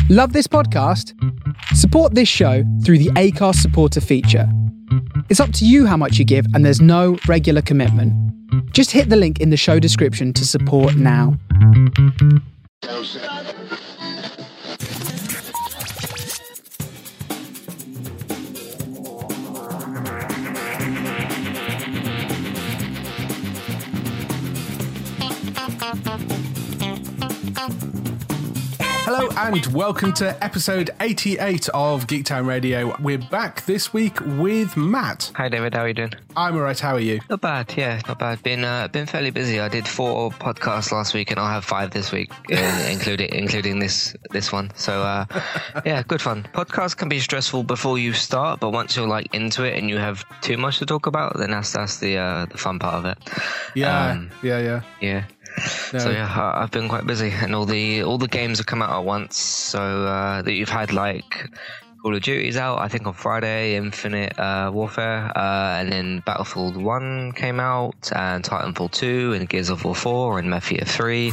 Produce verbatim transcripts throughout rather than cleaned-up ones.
Love this podcast? Support this show through the Acast supporter feature. It's up to you how much you give, and there's no regular commitment. Just hit the link in the show description to support now. Hello and welcome to episode eighty-eight of Geektown Radio. We're back this week with Matt. Hi David, how are you doing? I'm alright, how are you? Not bad, yeah, not bad. Been uh, been fairly busy. I did four podcasts last week and I'll have five this week, uh, including including this this one. So uh, yeah, good fun. Podcasts can be stressful before you start, but once you're like into it and you have too much to talk about, then that's that's the uh, the fun part of it. Yeah, um, yeah, yeah. Yeah. No. So yeah, I- I've been quite busy, and all the all the games have come out at once. So uh, that you've had like Call of Duty's out, I think on Friday, Infinite uh, Warfare, uh, and then Battlefield One came out, and Titanfall Two, and Gears of War Four, and Mafia Three.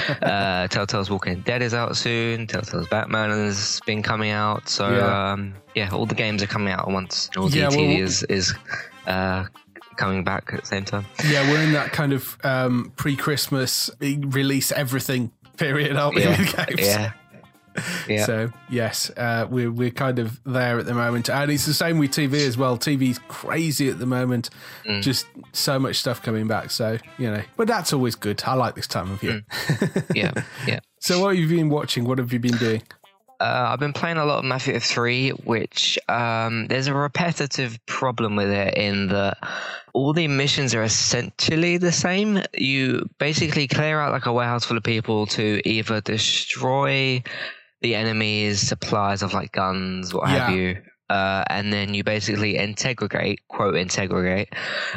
uh, Telltale's Walking Dead is out soon. Telltale's Batman has been coming out. So yeah, um, yeah all the games are coming out at once. And all the yeah, T V well, is is. Uh, coming back at the same time. Yeah, we're in that kind of um, pre-Christmas release everything period, aren't we? Yeah, with games? yeah. Yeah. So yes, uh, we're we're kind of there at the moment, and it's the same with T V as well. T V's crazy at the moment, mm. just so much stuff coming back. So you know, but that's always good. I like this time of year. Mm. Yeah, yeah. So what have you been watching? What have you been doing? Uh, I've been playing a lot of Mafia three, which um, there's a repetitive problem with it in that all the missions are essentially the same. You basically clear out like a warehouse full of people to either destroy the enemy's supplies of like guns, what yeah. have you. Uh, and then you basically interrogate, quote interrogate,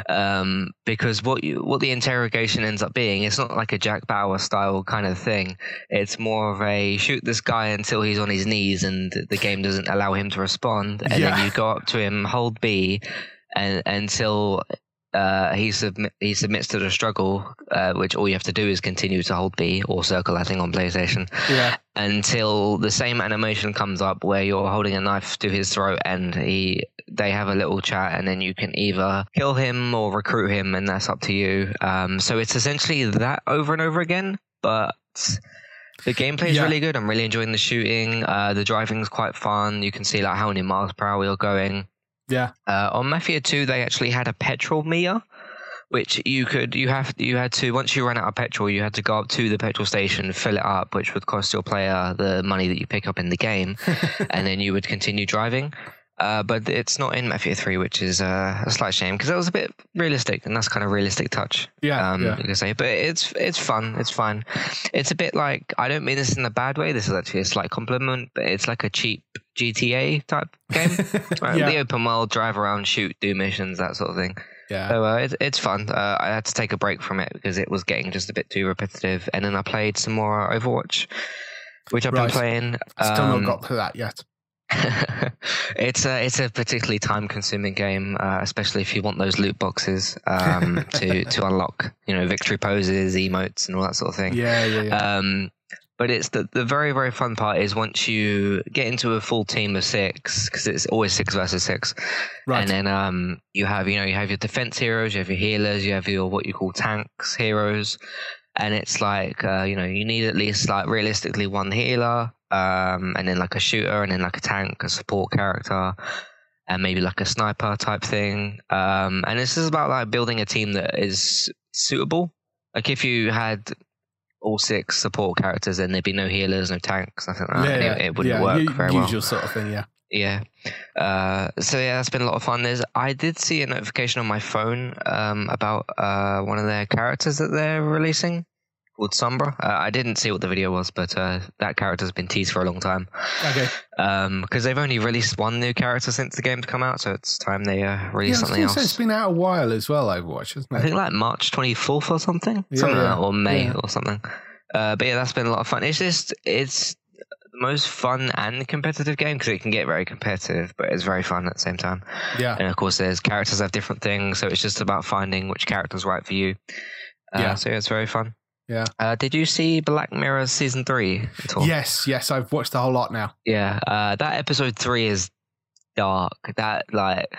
um, because what you what the interrogation ends up being, it's not like a Jack Bauer style kind of thing. It's more of a shoot this guy until he's on his knees and the game doesn't allow him to respond, and yeah. then you go up to him, hold B, and until uh, he submit he submits to the struggle, uh, which all you have to do is continue to hold B or circle, I think, on PlayStation. Yeah. Until the same animation comes up where you're holding a knife to his throat and he they have a little chat, and then you can either kill him or recruit him, and that's up to you. Um, so it's essentially that over and over again, but the gameplay is yeah. really good. I'm really enjoying the shooting. Uh, the driving's quite fun. You can see like how many miles per hour you're going. Yeah. Uh, on Mafia two, they actually had a petrol meter, which you could you have you had to once you ran out of petrol, you had to go up to the petrol station, fill it up, which would cost your player the money that you pick up in the game, and then you would continue driving. Uh, but it's not in Mafia three, which is uh, a slight shame because that was a bit realistic, and that's kind of realistic touch. Yeah, um, yeah. you can say, but it's it's fun, it's fun. It's a bit like, I don't mean this in a bad way. This is actually a slight compliment, but it's like a cheap G T A type game. Right? yeah. The open world, drive around, shoot, do missions, that sort of thing. Yeah. So uh, it's it's fun. Uh, I had to take a break from it because it was getting just a bit too repetitive, and then I played some more Overwatch, which I've right. been playing. Still um, not got to that yet. it's a it's a particularly time consuming game, uh, especially if you want those loot boxes um, to to unlock, you know, victory poses, emotes, and all that sort of thing. Yeah, yeah, yeah. Um, but it's the the very very fun part is once you get into a full team of six, because it's always six versus six, right. and then um you have you know you have your defense heroes, you have your healers, you have your what you call tanks heroes, and it's like uh, you know you need at least like realistically one healer. Um, and then like a shooter, and then like a tank, a support character, and maybe like a sniper type thing. Um, and this is about like building a team that is suitable. Like if you had all six support characters, then there'd be no healers, no tanks, nothing like that. Yeah, and yeah. it, it wouldn't yeah, work u- very well. Usual sort of thing, yeah. Yeah. Uh, so yeah, that's been a lot of fun. There's, I did see a notification on my phone um, about uh, one of their characters that they're releasing, called Sombra. Uh, I didn't see what the video was, but uh, that character's been teased for a long time. Okay. Um, because they've only released one new character since the game's come out, so it's time they uh, release yeah, something else. It's been out a while as well, Overwatch, isn't it? I think like March twenty-fourth or something, Yeah, something yeah. like that, or May Yeah. or something. Uh, but yeah, that's been a lot of fun. It's just it's the most fun and competitive game because it can get very competitive, but it's very fun at the same time. Yeah. And of course, there's characters have different things, so it's just about finding which character's right for you. Uh, Yeah. So yeah, it's very fun. Yeah. Uh, did you see Black Mirror season three at all? Yes, yes, I've watched the whole lot now. Yeah, uh, that episode three is dark. That like,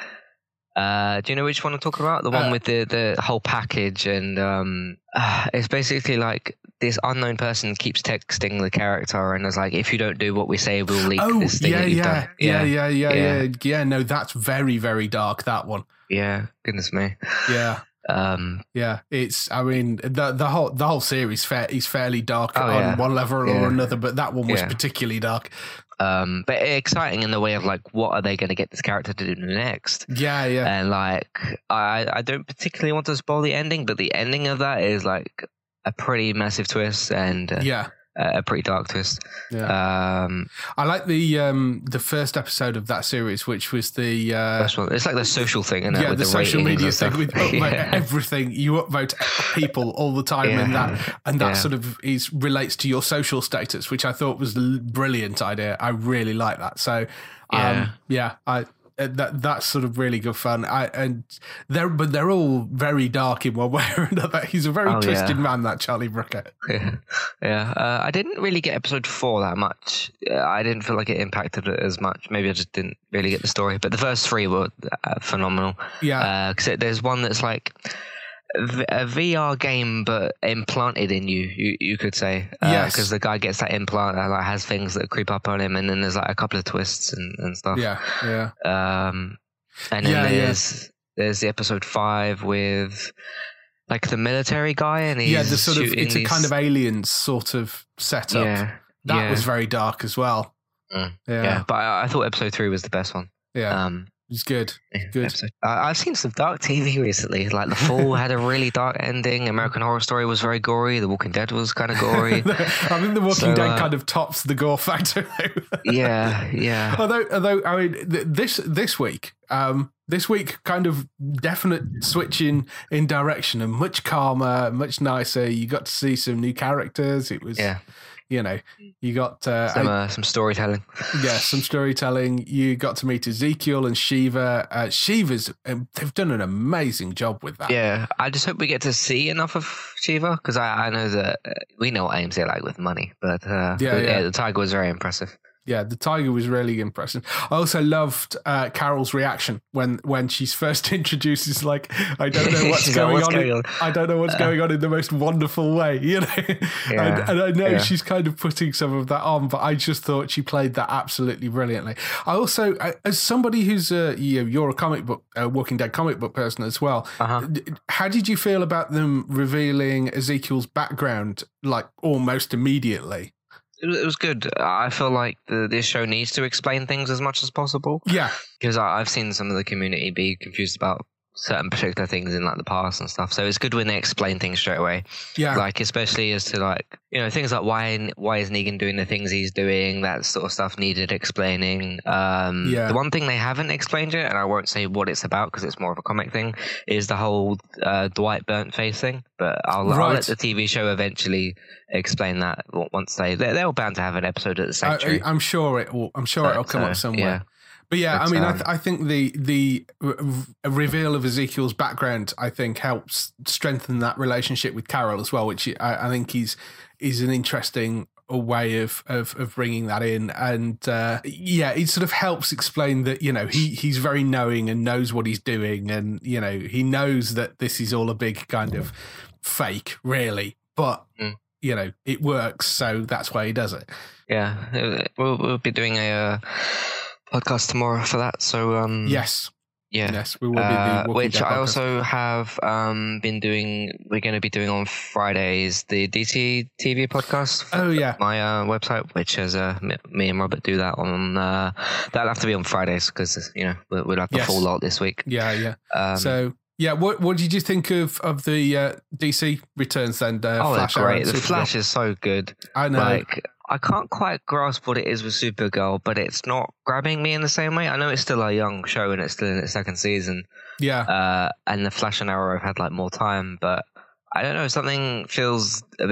uh, do you know which one I'm talking about? The one Uh, with the the whole package, and um, uh, it's basically like this unknown person keeps texting the character, and it's like, if you don't do what we say, we'll leak Oh, this thing yeah, that you've yeah, done. yeah, yeah, yeah, yeah. yeah, yeah. No, that's very, very dark. That one. Yeah, goodness me. Yeah. Um, Yeah, it's. I mean, the the whole the whole series fair is fairly dark Oh, on yeah. one level Yeah. or another, but that one was Yeah. particularly dark. um, but exciting in the way of like, what are they going to get this character to do next? Yeah, yeah, And like, I I don't particularly want to spoil the ending, but the ending of that is like a pretty massive twist and uh, yeah, a pretty dark twist. yeah. Um, I like the um the first episode of that series, which was the uh, first one, it's like the social thing, isn't it? yeah with the, social ratings media and stuff. thing with upvote Yeah. everything. You upvote people all the time, and Yeah. that and that Yeah. sort of is relates to your social status, which I thought was a brilliant idea. I really like that. So, um, Yeah. yeah, I. uh, That that's sort of really good fun. I and they're but they're all very dark in one way or another. He's a very Oh, twisted yeah. man, that Charlie Brooker. Yeah, yeah. Uh, I didn't really get episode four that much. Uh, I didn't feel like it impacted it as much. Maybe I just didn't really get the story. But the first three were uh, phenomenal. Yeah, Because there's one that's like v- a V R game, but implanted in you. You you could say. Uh, Yes. Because the guy gets that implant that like has things that creep up on him, and then there's like a couple of twists and, and stuff. yeah, yeah, Um, and then Yeah, yeah. there's there's the episode five with like the military guy, and he's yeah. The sort of shooting it's a these- kind of aliens sort of setup. yeah. That yeah. was very dark as well. Mm, Yeah, Yeah, but I, I thought episode three was the best one. yeah, Um, it's good. yeah, Good. episode. Uh, I've seen some dark T V recently. Like The Fall had a really dark ending. American Horror Story was very gory. The Walking Dead was kind of gory. I think The Walking So, Dead uh, kind of tops the gore factor. though. yeah, yeah. although, although I mean, th- this this week, um, this week, kind of definite switch in in direction and much calmer, much nicer. You got to see some new characters. It was, Yeah. you know, you got uh, Some I- uh, some storytelling. yeah, some storytelling. You got to meet Ezekiel and Shiva. Uh, Shiva's um, they've done an amazing job with that. Yeah, I just hope we get to see enough of Shiva, because I, I know that uh, we know what A M C are like with money, but uh, Yeah, the, yeah. the tiger was very impressive. Yeah, the tiger was really impressive. I also loved uh, Carol's reaction when when she's first introduced. It's like, I don't know what's She's like, going "What's on. going in- on?" I don't know what's Uh, going on in the most wonderful way, you know. Yeah, and, and I know yeah. she's kind of putting some of that on, but I just thought she played that absolutely brilliantly. I also, I- as somebody who's a, you know, you're a comic book, a Walking Dead comic book person as well. Uh-huh. d- How did you feel about them revealing Ezekiel's background like almost immediately? It was, it was good. I feel like the, this show needs to explain things as much as possible, Yeah, because I, I've seen some of the community be confused about certain particular things in like the past and stuff. So it's good when they explain things straight away. yeah, Like especially as to like, you know, things like why why is Negan doing the things he's doing? That sort of stuff needed explaining. Um, Yeah. The one thing they haven't explained yet, and I won't say what it's about because it's more of a comic thing, is the whole uh, Dwight burnt face thing. But I'll, I'll Right. let the T V show eventually explain that once they they're, they're bound to have an episode at the I, Sanctuary. I'm sure it will. I'm sure But, it'll come uh, up somewhere. yeah. But yeah, But, I mean, I, um, th- I think the the r- r- reveal of Ezekiel's background, I think, helps strengthen that relationship with Carol as well, which I, I think is is an interesting way of, of of bringing that in. And uh, yeah, it sort of helps explain that, you know, he he's very knowing and knows what he's doing, and you know, he knows that this is all a big kind of fake, really, but Mm. you know, it works, so that's why he does it. Yeah, uh, we'll, we'll be doing a uh, podcast tomorrow for that. So um, Yes, yeah. yes, we will be. Uh, the Walking which Dead I podcast. also have um, been doing. We're going to be doing on Fridays the D C T V podcast. for Oh yeah, my uh, website, which has uh, me, me and Robert do that on. Uh, that'll have to be on Fridays because you know we'll, we'll have the Yes. full lot this week. yeah, yeah. Um, So yeah, what what did you think of of the uh, D C returns then? Uh, oh, Flash they're Arrow great. and The Supergirl? Flash is so good. I know. Like I can't quite grasp what it is with Supergirl, but it's not grabbing me in the same way. I know it's still a young show and it's still in its second season. yeah, Uh, and the Flash and Arrow have had like more time, but I don't know, something feels a bit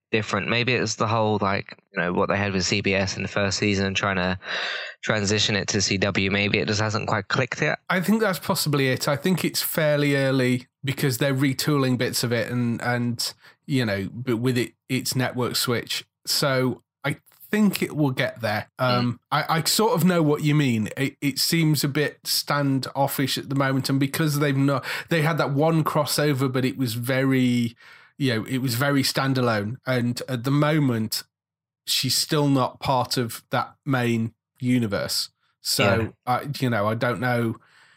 different. Maybe it's the whole, like, you know, what they had with C B S in the first season, trying to transition it to C W. Maybe it just hasn't quite clicked yet. I think that's possibly it. I think it's fairly early because they're retooling bits of it and, and you know, but with it, its network switch. So I think it will get there. Um, mm. I, I sort of know what you mean. It, it seems a bit standoffish at the moment. And because they've not, they had that one crossover, but it was very, you know, it was very standalone. And at the moment, she's still not part of that main universe. So, yeah. I, you know, I don't know.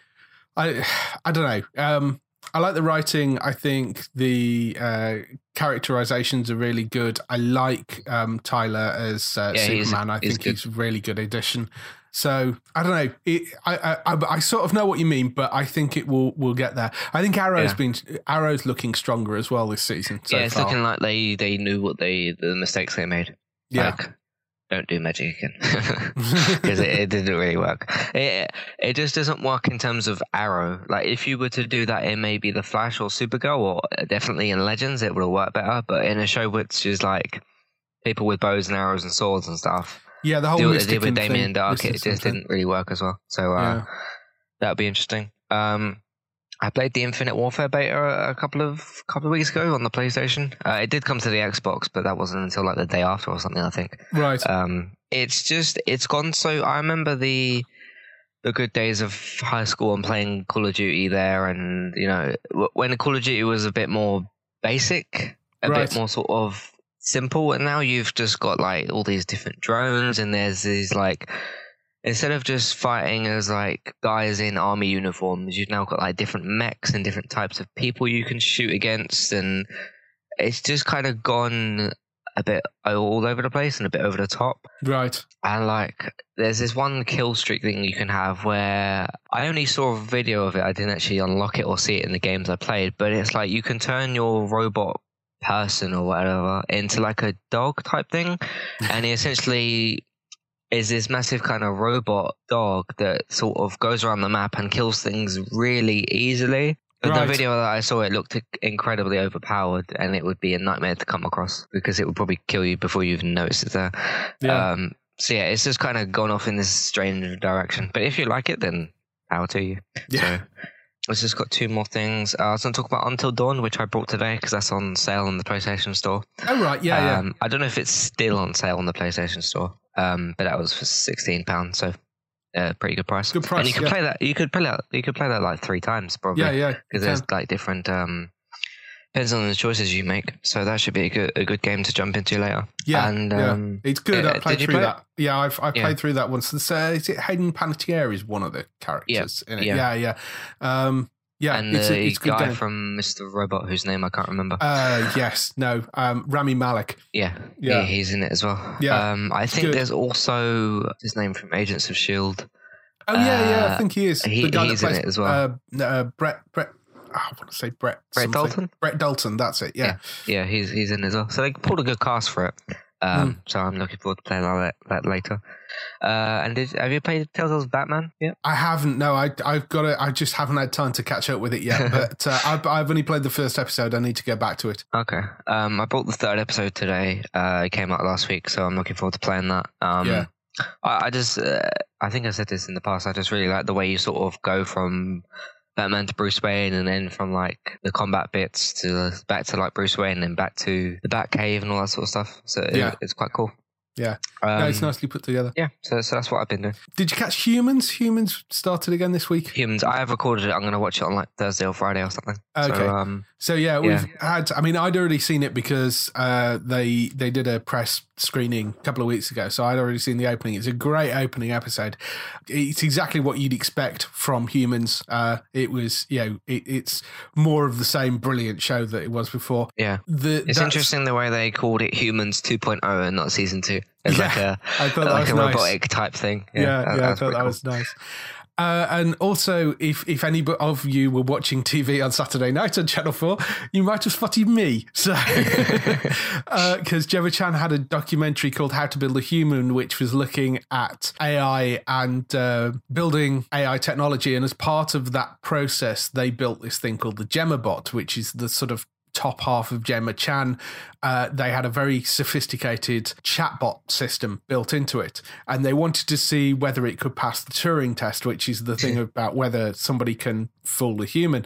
I, I don't know. Um, I like the writing. I think the uh, characterizations are really good. I like um, Tyler as uh, yeah, Superman. I think he's, he's a really good addition. So I don't know. It, I, I I sort of know what you mean, but I think it will will get there. I think Arrow's yeah. been Arrow's looking stronger as well this season. So yeah, it's far. looking like they they knew what they the mistakes they made. Yeah. Like, don't do magic again because it, it didn't really work. It it just doesn't work in terms of Arrow. Like if you were to do that in maybe The Flash or Supergirl, or definitely in Legends, it would have worked better. But in a show which is like people with bows and arrows and swords and stuff, yeah, the whole do what they did with Damien thing, Dark, it just thing. didn't really work as well. So uh, yeah. that would be interesting. Um, I played the Infinite Warfare beta a couple of couple of weeks ago on the PlayStation. Uh, it did come to the Xbox, but that wasn't until like the day after or something, I think. Right. Um, it's just it's gone so. I remember the the good days of high school and playing Call of Duty there, and you know when Call of Duty was a bit more basic, a right. bit more sort of simple, and now you've just got like all these different drones, and there's these like. Instead of just fighting as like guys in army uniforms, you've now got like different mechs and different types of people you can shoot against, and it's just kind of gone a bit all over the place and a bit over the top. Right. And like, there's this one kill streak thing you can have where I only saw a video of it. I didn't actually unlock it or see it in the games I played, but it's like you can turn your robot person or whatever into like a dog type thing, and he essentially is this massive kind of robot dog that sort of goes around the map and kills things really easily. But right. the video that I saw, it looked incredibly overpowered, and it would be a nightmare to come across because it would probably kill you before you even noticed it there. Yeah. Um, so yeah, it's just kind of gone off in this strange direction. But if you like it, then power to you. Yeah. So, we've just got two more things. Uh, I was going to talk about Until Dawn, which I brought today because that's on sale on the PlayStation Store. Oh, right. Yeah, um, yeah. I don't know if it's still on sale on the PlayStation Store, um, but that was for sixteen pounds, so uh, pretty good price. Good price, and you could yeah. play that. You could play that. You could play that like three times, probably. Yeah, yeah. Because there's like different. Um, depends on the choices you make. So that should be a good a good game to jump into later. Yeah, and yeah. Um, it's good. Uh, I played did you through play that. It? Yeah, I've I played yeah. through that once. So, is it Hayden Panettiere is one of the characters yeah. in it? Yeah, yeah. yeah. Um, Yeah, and it's the a, it's a good guy game. from Mister Robot, whose name I can't remember. Uh, yes, no, um, Rami Malek. Yeah, yeah, he, he's in it as well. Yeah, um, I think good. there's also his name from Agents of S H I E L D. Oh yeah, yeah, I Uh, think he is. he- the guy he's that plays, in it as well. Uh, uh, Brett, Brett. Oh, I want to say Brett. Brett something. Dalton? Brett Dalton. That's it. Yeah. yeah, yeah, he's he's in as well. So they pulled a good cast for it. Um, mm. So I'm looking forward to playing that, that later. Uh, and did, have you played Telltale's Batman yet? I haven't. No, I I've got it. I just haven't had time to catch up with it yet. But uh, I've I've only played the first episode. I need to go back to it. Okay. Um, I bought the third episode today. Uh, it came out last week, so I'm looking forward to playing that. Um, yeah. I, I just, uh, I think I said this in the past. I just really like the way you sort of go from Batman to Bruce Wayne, and then from like the combat bits to back to like Bruce Wayne, and then back to the Batcave and all that sort of stuff. So yeah. it, it's quite cool. Yeah, um, no, it's nicely put together. Yeah, so so that's what I've been doing. Did you catch Humans? Humans started again this week. Humans, I have recorded it. I'm going to watch it on like Thursday or Friday or something. Okay. So, um, so yeah, we've yeah. had. I mean, I'd already seen it because uh, they they did a press screening a couple of weeks ago. So I'd already seen the opening. It's a great opening episode. It's exactly what you'd expect from Humans. Uh, it was, you know, it, it's more of the same brilliant show that it was before. Yeah, the, it's interesting the way they called it Humans two point oh and not season two. It's yeah, like a, I thought that like was a nice. robotic type thing. Yeah, Yeah, yeah, that, yeah I thought that cool. was nice. Uh, and also, if if any of you were watching T V on Saturday night on Channel four, you might have spotted me. So, because uh, Gemma Chan had a documentary called How to Build a Human, which was looking at A I and uh, building A I technology. And as part of that process, they built this thing called the Gemma Bot, which is the sort of top half of Gemma Chan, uh, they had a very sophisticated chatbot system built into it. And they wanted to see whether it could pass the Turing test, which is the thing about whether somebody can fool a human.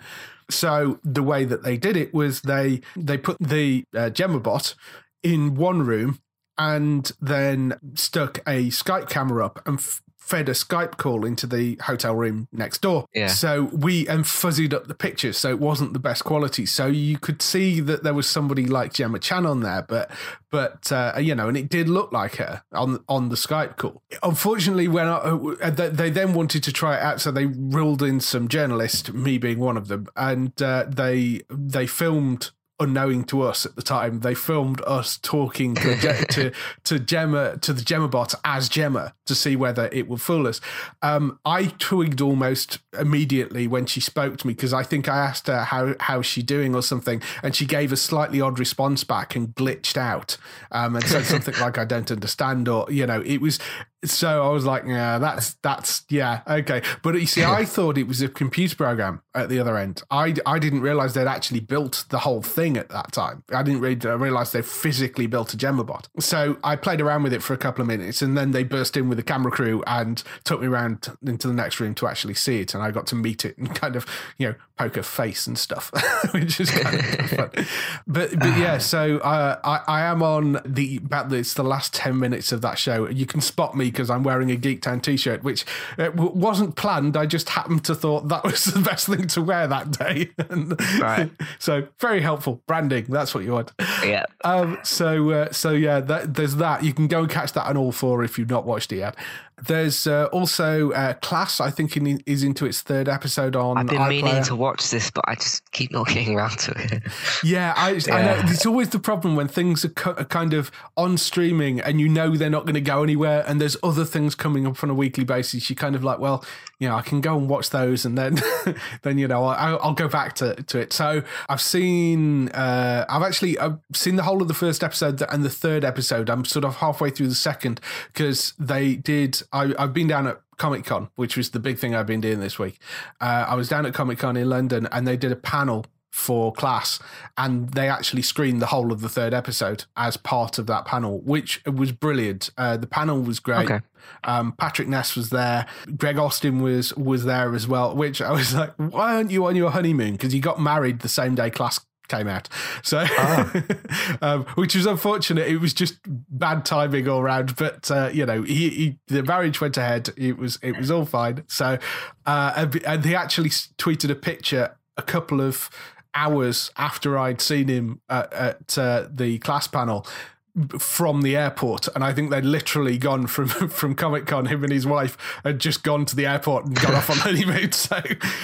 So the way that they did it was they they put the uh, Gemma bot in one room and then stuck a Skype camera up and f- fed a Skype call into the hotel room next door. Yeah. So we and fuzzied up the pictures, so it wasn't the best quality. So you could see that there was somebody like Gemma Chan on there, but but uh, you know, and it did look like her on on the Skype call. Unfortunately, when I, uh, they then wanted to try it out, so they ruled in some journalists, me being one of them, and uh, they they filmed. Unknowing to us at the time, they filmed us talking to to, to Gemma to the Gemma bot as Gemma to see whether it would fool us. Um, I twigged almost immediately when she spoke to me because I think I asked her how how's she doing or something, and she gave a slightly odd response back and glitched out um, and said something like "I don't understand" or you know it was. So I was like, yeah, that's, that's, yeah, okay. But you see, I thought it was a computer program at the other end. I, I didn't realize they'd actually built the whole thing at that time. I didn't really realize they physically built a Gemma bot. So I played around with it for a couple of minutes and then they burst in with a camera crew and took me around into the next room to actually see it. And I got to meet it and kind of, you know, poke her face and stuff, which is kind of fun. But, but yeah, so uh, I, I am on the, about the, it's the last ten minutes of that show. You can spot me because I'm wearing a Geek Town t-shirt, which uh, w- wasn't planned. I just happened to thought that was the best thing to wear that day. And right. So very helpful branding. That's what you want. Yeah. Um, so uh, so yeah, that, there's that. You can go and catch that on all four if you've not watched it yet. There's uh, also uh, Class, I think, in, is into its third episode on I've been iPlayer. meaning to watch this, but I just keep not getting around to it. Yeah, I, yeah. I know. It's always the problem when things are, co- are kind of on streaming and you know they're not going to go anywhere and there's other things coming up on a weekly basis. You kind of like, well, you know, I can go and watch those and then, then you know, I'll, I'll go back to, to it. So I've seen, uh, I've actually I've seen the whole of the first episode and the third episode. I'm sort of halfway through the second because they did, I, I've been down at Comic-Con, which was the big thing I've been doing this week. Uh, I was down at Comic-Con in London and they did a panel for Class and they actually screened the whole of the third episode as part of that panel, which was brilliant. Uh, the panel was great. Okay. Um, Patrick Ness was there. Greg Austin was was there as well, which I was like, why aren't you on your honeymoon? Because he got married the same day Class came out, so oh. um, which was unfortunate. It was just bad timing all around, but uh, you know, he, he the marriage went ahead. It was it was all fine. So uh, and, and he actually tweeted a picture a couple of hours after I'd seen him at, at uh, the Class panel from the airport, and I think they'd literally gone from from Comic-Con, him and his wife had just gone to the airport and got off on honeymoon. So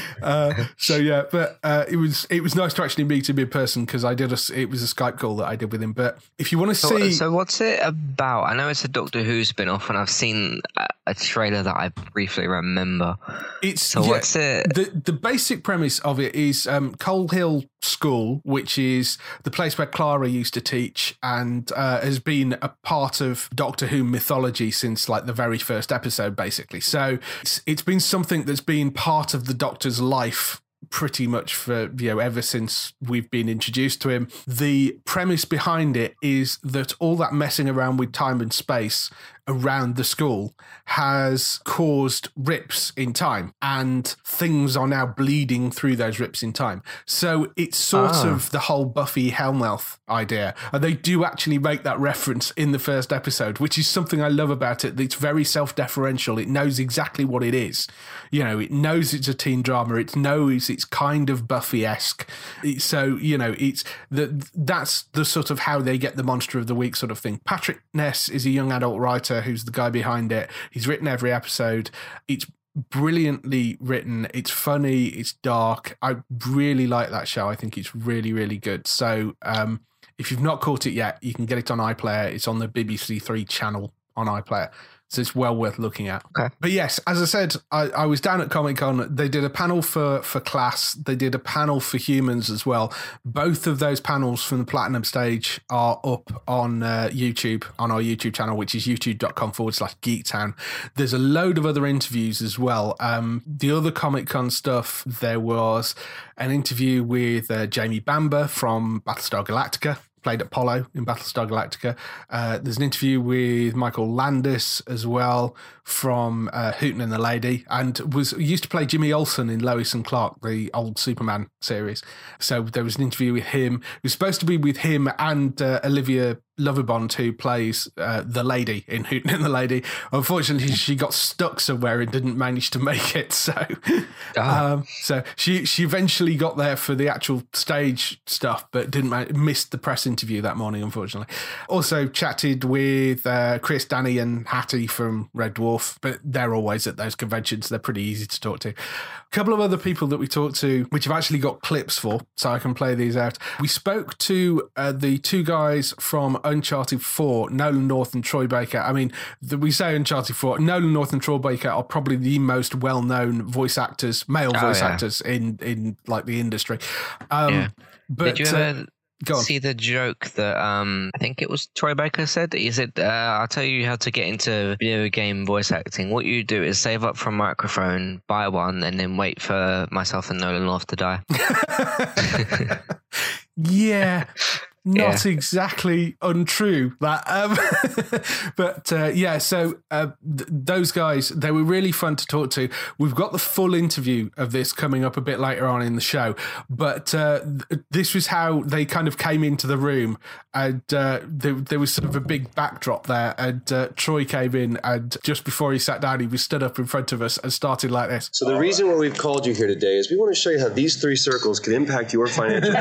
uh, so yeah, but uh, it was it was nice to actually meet him in person because I did a it was a Skype call that I did with him. But if you want to so, see, so what's it about? I know it's a Doctor Who spin-off, and I've seen a, a trailer that I briefly remember. It's so yeah, what's it? The the basic premise of it is um, Coal Hill School, which is the place where Clara used to teach, and uh, has been a part of Doctor Who mythology since like the very first episode, basically. So it's, it's been something that's been part of the Doctor's life pretty much for, you know, ever since we've been introduced to him. The premise behind it is that all that messing around with time and space around the school has caused rips in time, and things are now bleeding through those rips in time. So it's sort ah. of the whole Buffy Hellmouth idea. And they do actually make that reference in the first episode, which is something I love about it. It's very self-deferential. It knows exactly what it is. You know, it knows it's a teen drama. It knows it's kind of Buffy-esque. So, you know, it's the, that's the sort of how they get the Monster of the Week sort of thing. Patrick Ness is a young adult writer who's the guy behind it. He's written every episode. It's brilliantly written. It's funny. It's dark. I really like that show. I think it's really, really good. So um, if you've not caught it yet, you can get it on iPlayer. It's on the B B C Three channel on iPlayer. So it's well worth looking at. Okay. But yes, as I said, I, I was down at Comic-Con. They did a panel for, for Class. They did a panel for Humans as well. Both of those panels from the Platinum stage are up on uh, YouTube, on our YouTube channel, which is youtube.com forward slash Geektown. There's a load of other interviews as well. Um, the other Comic-Con stuff, there was an interview with uh, Jamie Bamber from Battlestar Galactica. Played Apollo in Battlestar Galactica. Uh, there's an interview with Michael Landis as well from uh, Hooten and the Lady, and was used to play Jimmy Olsen in Lois and Clark, the old Superman series. So there was an interview with him. It was supposed to be with him and uh, Olivia Loverbond, who plays uh, the lady in Hooten and the Lady. Unfortunately, she got stuck somewhere and didn't manage to make it. So, oh. um, so she she eventually got there for the actual stage stuff, but didn't man- missed the press interview that morning, unfortunately. Also chatted with uh, Chris, Danny, and Hattie from Red Dwarf, but they're always at those conventions. They're pretty easy to talk to. A couple of other people that we talked to, which I've actually got clips for, so I can play these out. We spoke to uh, the two guys from Uncharted four, Nolan North and Troy Baker. I mean, the, we say Uncharted four, Nolan North and Troy Baker are probably the most well-known voice actors, male oh, voice yeah. actors in, in like the industry. Um, yeah. But, Did you ever uh, see the joke that um, I think it was Troy Baker said? He said, uh, I'll tell you how to get into video game voice acting. What you do is save up for a microphone, buy one, and then wait for myself and Nolan North to die. Yeah. Not yeah. exactly untrue, that, um, but uh, yeah. So uh, th- those guys, they were really fun to talk to. We've got the full interview of this coming up a bit later on in the show, but uh, th- this was how they kind of came into the room, and uh, there, there was sort of a big backdrop there, and uh, Troy came in, and just before he sat down, he was stood up in front of us and started like this. So the reason why we've called you here today is we want to show you how these three circles can impact your financial.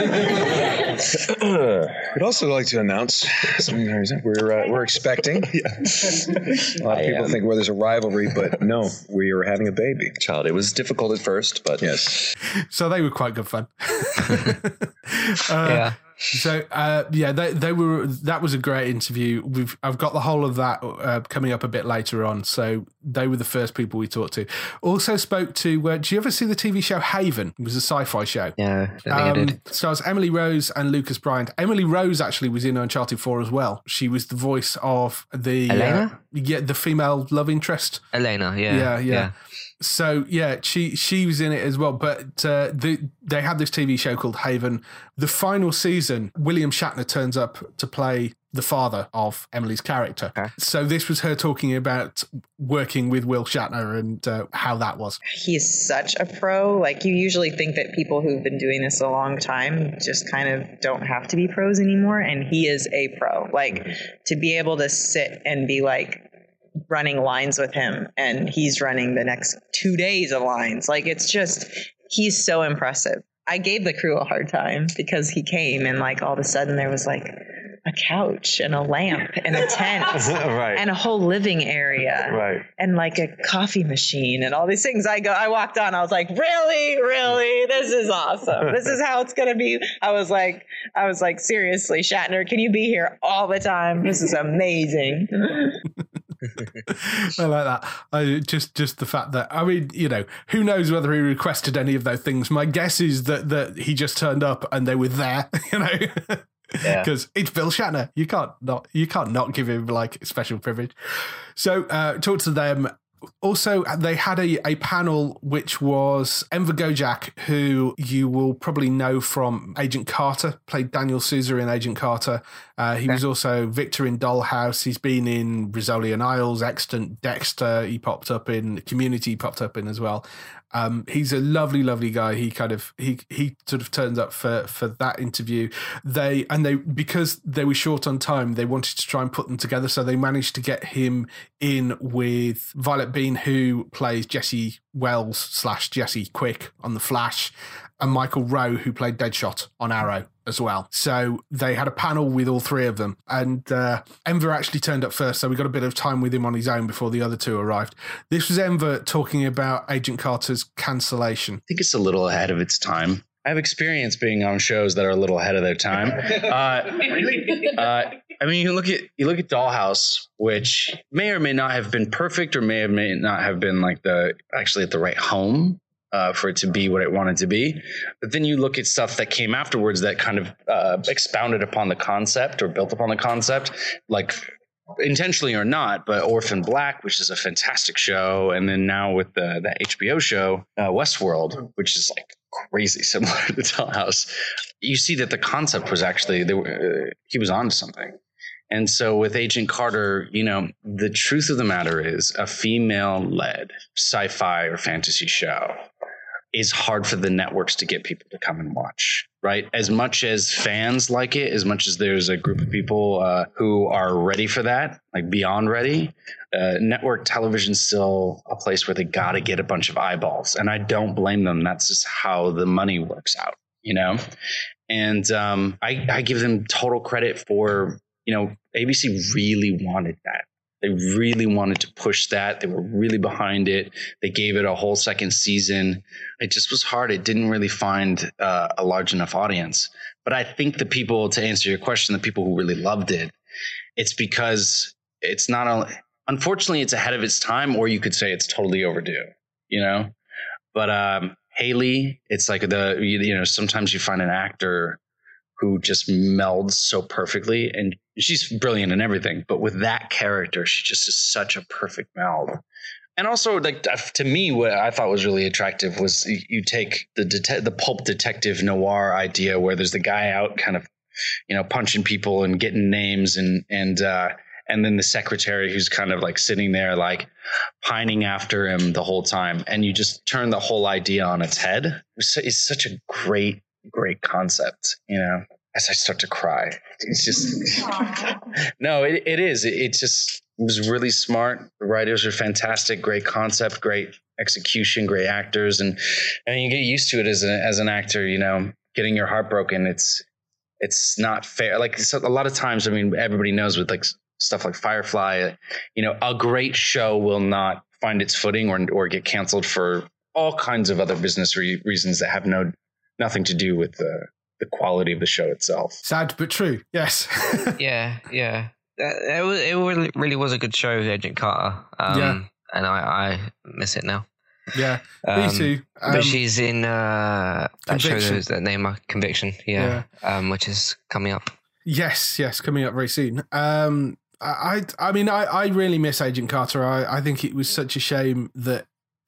We'd also like to announce something we're uh, we're expecting. Yeah. A lot of people think well, there's a rivalry, but no, we are having a baby. Child, it was difficult at first, but yes. So they were quite good fun. uh, yeah. So uh, yeah, they they were. That was a great interview. We've I've got the whole of that uh, coming up a bit later on. So they were the first people we talked to. Also spoke to. Uh, do you ever see the T V show Haven? It was a sci-fi show. Yeah, I think um, I did. Stars Emily Rose and Lucas Bryant. Emily Rose actually was in Uncharted four as well. She was the voice of the Elena. Uh, yeah, the female love interest. Elena. Yeah. Yeah. Yeah. yeah. So yeah, she she was in it as well. But uh, the, they had this T V show called Haven. The final season, William Shatner turns up to play the father of Emily's character. Okay. So this was her talking about working with Will Shatner and uh, how that was. He's such a pro. Like, you usually think that people who've been doing this a long time just kind of don't have to be pros anymore, and he is a pro. Like, to be able to sit and be like running lines with him, and he's running the next two days of lines. Like, it's just, he's so impressive. I gave the crew a hard time because he came and like all of a sudden there was like a couch and a lamp and a tent right. and a whole living area right. and like a coffee machine and all these things. I go, I walked on, I was like, really, really, this is awesome. This is how it's going to be. I was like, I was like, seriously, Shatner, can you be here all the time? This is amazing. I like that. I just just the fact that, I mean, you know, who knows whether he requested any of those things. My guess is that that he just turned up and they were there, you know. Because yeah. It's Bill Shatner. You can't not you can't not give him like special privilege. So uh talk to them. Also, they had a, a panel which was Enver Gojak, who you will probably know from Agent Carter, played Daniel Sousa in Agent Carter. Uh, he okay. was also Victor in Dollhouse. He's been in Rizzolian Isles, Extant, Dexter. He popped up in Community, he popped up in as well. Um, he's a lovely, lovely guy. He kind of he he sort of turns up for for that interview. They and they because they were short on time, they wanted to try and put them together. So they managed to get him in with Violet Bean, who plays Jesse Wells slash Jesse Quick on The Flash, and Michael Rowe, who played Deadshot on Arrow as well. So they had a panel with all three of them, and uh, Enver actually turned up first, so we got a bit of time with him on his own before the other two arrived. This was Enver talking about Agent Carter's cancellation. I think it's a little ahead of its time. I have experience being on shows that are a little ahead of their time. Uh, uh, I mean, you look at you look at Dollhouse, which may or may not have been perfect, or may or may not have been like the actually at the right home uh, for it to be what it wanted to be. But then you look at stuff that came afterwards that kind of uh, expounded upon the concept or built upon the concept, like intentionally or not. But Orphan Black, which is a fantastic show, and then now with the the H B O show uh, Westworld, which is like crazy similar to Dollhouse, you see that the concept was actually they were, uh, he was onto something. And so with Agent Carter, you know, the truth of the matter is a female-led sci-fi or fantasy show is hard for the networks to get people to come and watch, right? As much as fans like it, as much as there's a group of people uh, who are ready for that, like beyond ready, uh, network television's still a place where they got to get a bunch of eyeballs. And I don't blame them. That's just how the money works out, you know? And um, I, I give them total credit for, you know, A B C really wanted that. They really wanted to push that. They were really behind it. They gave it a whole second season. It just was hard. It didn't really find uh, a large enough audience. But I think the people, to answer your question, the people who really loved it, it's because it's not only, unfortunately, it's ahead of its time, or you could say it's totally overdue, you know? But um, Haley, it's like the, you, you know, sometimes you find an actor who just melds so perfectly, and she's brilliant in everything, but with that character, she just is such a perfect meld. And also, like, to me, what I thought was really attractive was you take the det- the pulp detective noir idea, where there's the guy out kind of, you know, punching people and getting names, and and uh, and then the secretary who's kind of like sitting there, like pining after him the whole time, and you just turn the whole idea on its head. It's, it's such a great, great concept, you know. As I start to cry, it's just no, it, it is. It, it just it was really smart. The writers are fantastic. Great concept, great execution, great actors, and and you get used to it as a, as an actor. You know, getting your heart broken. It's it's not fair. Like so a lot of times, I mean, everybody knows with like stuff like Firefly, you know, a great show will not find its footing or or get canceled for all kinds of other business re- reasons that have no nothing to do with the. the quality of the show itself. Sad but true. Yes. yeah, yeah. It, was, it really, really was a good show, Agent Carter. Um, yeah. And I, I miss it now. Yeah, um, me too. Um, but she's in uh, that show that, that name, uh, Conviction. Yeah, yeah. Um, which is coming up. Yes, yes, coming up very soon. Um, I, I mean, I, I really miss Agent Carter. I, I think it was such a shame that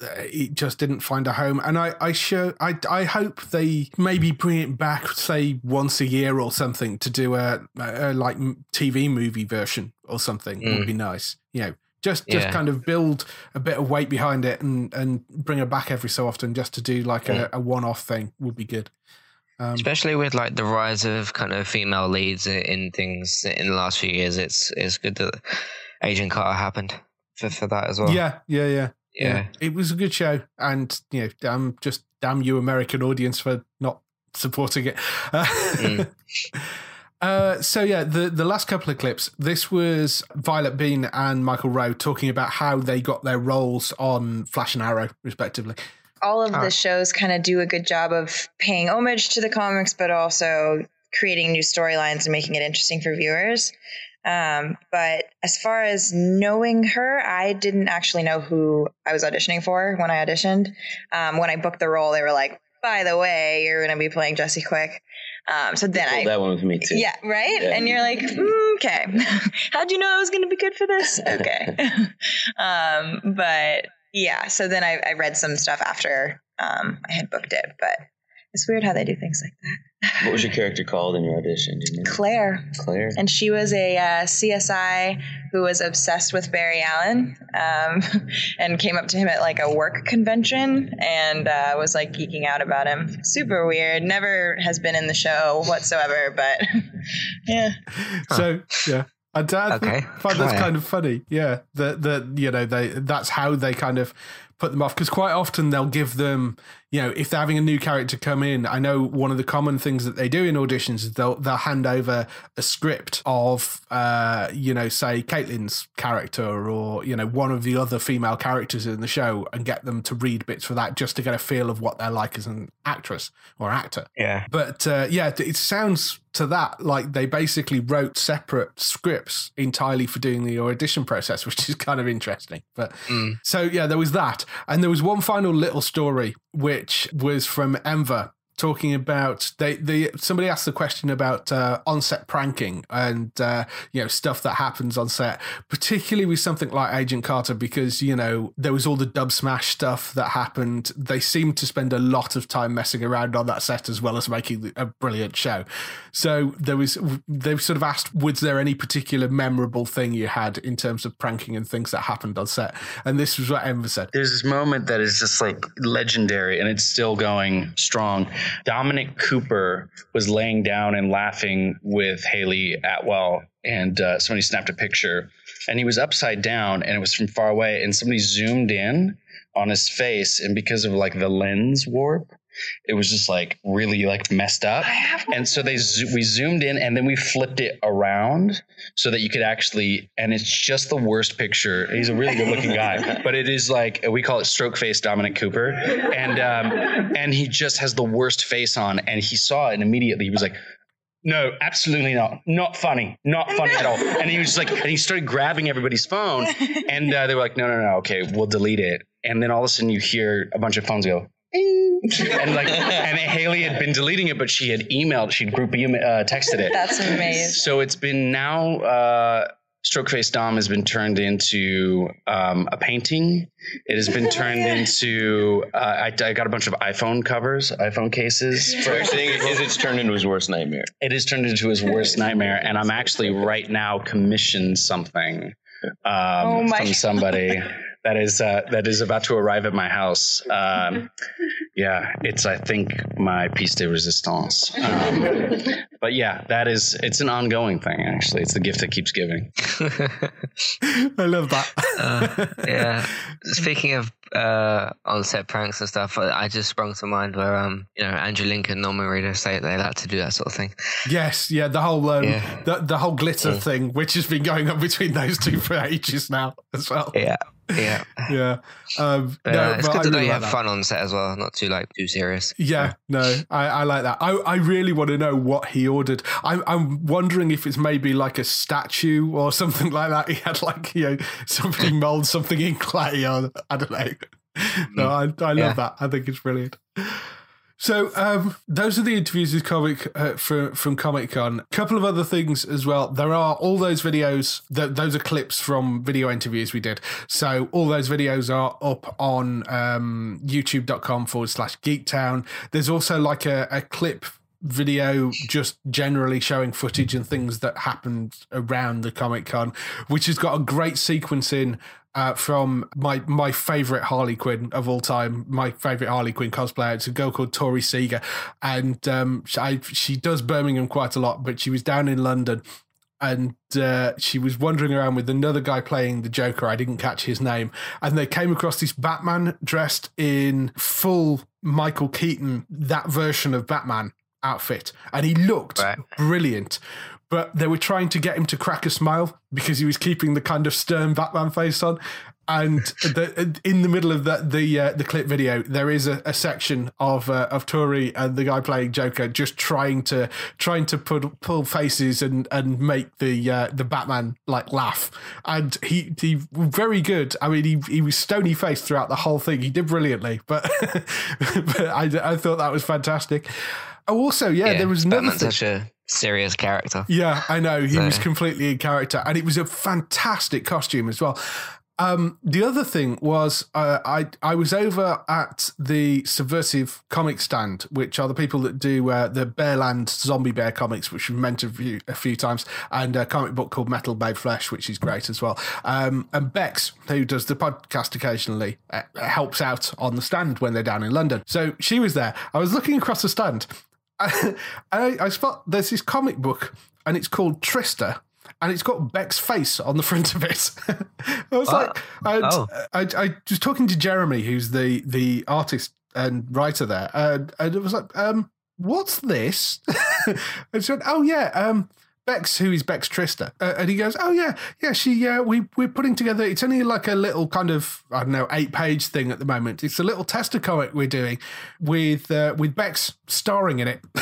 it just didn't find a home, and I, I sure, I, I hope they maybe bring it back, say once a year or something, to do a, a like T V movie version or something. Mm. Would be nice, you know. Just, just yeah. kind of build a bit of weight behind it, and, and bring it back every so often, just to do like yeah. a, a one-off thing would be good. Um, Especially with like the rise of kind of female leads in things in the last few years, it's it's good that Agent Carter happened for, for that as well. Yeah, yeah, yeah. Yeah. yeah, it was a good show, and you know, damn, just damn you, American audience, for not supporting it. Uh, mm. uh, so yeah, the the last couple of clips. This was Violet Bean and Michael Rowe talking about how they got their roles on Flash and Arrow, respectively. All of uh, the shows kind of do a good job of paying homage to the comics, but also creating new storylines and making it interesting for viewers. Um, but as far as knowing her, I didn't actually know who I was auditioning for when I auditioned. Um, when I booked the role, they were like, by the way, you're going to be playing Jesse Quick. Um, so then I, that one with me too. Yeah. Right. Yeah. And you're like, mm, okay, how'd you know I was going to be good for this? Okay. um, but yeah, so then I, I read some stuff after, um, I had booked it, but it's weird how they do things like that. What was your character called in your audition? Do you know? Claire. Claire. And she was a uh, C S I who was obsessed with Barry Allen, um, and came up to him at like a work convention and uh, was like geeking out about him. Super weird. Never has been in the show whatsoever, but yeah. So yeah. I, I okay. find that's kind of funny. Yeah, that that you know they that's how they kind of put them off, because quite often they'll give them, you know, if they're having a new character come in, I know one of the common things that they do in auditions is they'll they'll hand over a script of, uh, you know, say Caitlyn's character or, you know, one of the other female characters in the show and get them to read bits for that just to get a feel of what they're like as an actress or actor. Yeah. But uh, yeah, it sounds to that like they basically wrote separate scripts entirely for doing the audition process, which is kind of interesting. But mm. so yeah, there was that. And there was one final little story, which was from Enver, talking about they, they somebody asked the question about uh, on-set pranking and uh, you know, stuff that happens on set, particularly with something like Agent Carter, because, you know, there was all the dub smash stuff that happened. They seemed to spend a lot of time messing around on that set as well as making a brilliant show. So there was, they sort of asked, was there any particular memorable thing you had in terms of pranking and things that happened on set? And this was what Enver said. There's this moment that is just like legendary, and it's still going strong. Dominic Cooper was laying down and laughing with Haley Atwell, and uh, somebody snapped a picture, and he was upside down, and it was from far away, and somebody zoomed in on his face, and because of like the lens warp, it was just like really like messed up. And so they zo- we zoomed in, and then we flipped it around so that you could actually, and it's just the worst picture. He's a really good looking guy, but it is like, we call it stroke face Dominic Cooper. And, um, and he just has the worst face on, and he saw it and immediately he was like, no, absolutely not. Not funny. Not funny at all. And he was like, and he started grabbing everybody's phone, and uh, they were like, no, no, no. Okay, we'll delete it. And then all of a sudden you hear a bunch of phones go, and like, and Haley had been deleting it, but she had emailed, she'd group email, uh, texted it. That's amazing. So it's been now, uh, Stroke Face Dom has been turned into um, a painting. It has been turned into, uh, I, I got a bunch of iPhone covers, iPhone cases. So you're saying is it's turned into his worst nightmare? It is turned into his worst nightmare. And I'm actually right now commissioned something um, oh my from somebody. That is uh, that is about to arrive at my house. Um, yeah, it's I think my piece de resistance. Um, but yeah, that is it's an ongoing thing. Actually, it's the gift that keeps giving. I love that. uh, yeah. Speaking of uh, on-set pranks and stuff, I just sprung to mind where um, you know, Andrew Lincoln, Norman Reedus say they like to do that sort of thing. Yes, yeah, the whole um, Yeah. the the whole glitter Yeah. thing, which has been going on between those two for ages now as well. Yeah. Yeah. Yeah. Um, Uh, no, it's but good I to know really you like have that. fun on set as well, not too like too serious. Yeah, no, I, I like that. I, I really want to know what he ordered. I'm I'm wondering if it's maybe like a statue or something like that. He had like, you know, somebody mold something in clay or I don't know. No, I, I love Yeah. that. I think it's brilliant. So um, those are the interviews with comic uh, from from Comic Con. A couple of other things as well. There are all those videos. That those are clips from video interviews we did. So all those videos are up on um, YouTube.com forward slash Geektown. There's also like a, a clip video just generally showing footage and things that happened around the Comic Con, which has got a great sequence in. Uh, from my my favorite Harley Quinn of all time, my favorite Harley Quinn cosplayer. It's a girl called Tori Seeger, and um, she, I, she does Birmingham quite a lot, but she was down in London, and uh, she was wandering around with another guy playing the Joker. I didn't catch his name, and they came across this Batman dressed in full Michael Keaton, that version of Batman outfit, and he looked Right. brilliant. But they were trying to get him to crack a smile because he was keeping the kind of stern Batman face on. And the, in the middle of the the, uh, the clip video, there is a, a section of uh, of Tori and the guy playing Joker just trying to trying to put, pull faces and, and make the uh, the Batman like laugh. And he he very good. I mean, he he was stony faced throughout the whole thing. He did brilliantly, but but I I thought that was fantastic. Oh, also, yeah, Yeah, there was another Batman's thing. such a serious character. Yeah, I know. He So- was completely in character, and it was a fantastic costume as well. Um, the other thing was uh, I I was over at the Subversive comic stand, which are the people that do uh, the Bearland Zombie Bear comics, which we've mentioned a few, a few times, and a comic book called Metal Made Flesh, which is great as well. Um, and Bex, who does the podcast occasionally, uh, helps out on the stand when they're down in London. So she was there. I was looking across the stand. I, I spot there's this comic book, and it's called Trista. and it's got Beck's face on the front of it. I was Oh. like, I, Oh. I, I was talking to Jeremy, who's the the artist and writer there, and, and it was like, um, what's this? And she went, oh yeah, um, Bex, who is Bex Trista, uh, and he goes, oh yeah, yeah, she, uh, we we're putting together. It's only like a little kind of I don't know eight page thing at the moment. It's a little tester comic we're doing with uh, with Bex starring in it.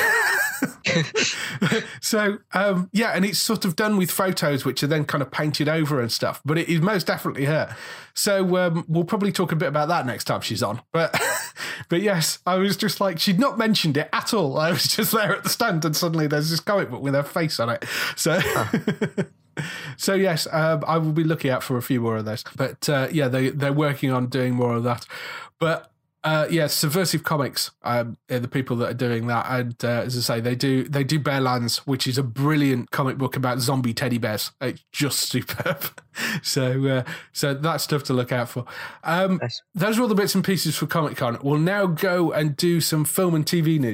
So um, yeah, and it's sort of done with photos which are then kind of painted over and stuff. But it is most definitely her. So um, we'll probably talk a bit about that next time she's on. But but yes, I was just like, she'd not mentioned it at all. I was just there at the stand, and suddenly there's this comic book with her face on it. So. So yes, um, I will be looking out for a few more of those. But uh, yeah, they they're working on doing more of that. But uh, yeah, Subversive Comics um, are the people that are doing that. And uh, as I say, they do they do Bearlands, which is a brilliant comic book about zombie teddy bears. It's just superb. So uh, so that's stuff to look out for. Um, Nice. Those are all the bits and pieces for Comic Con. We'll now go and do some film and T V news.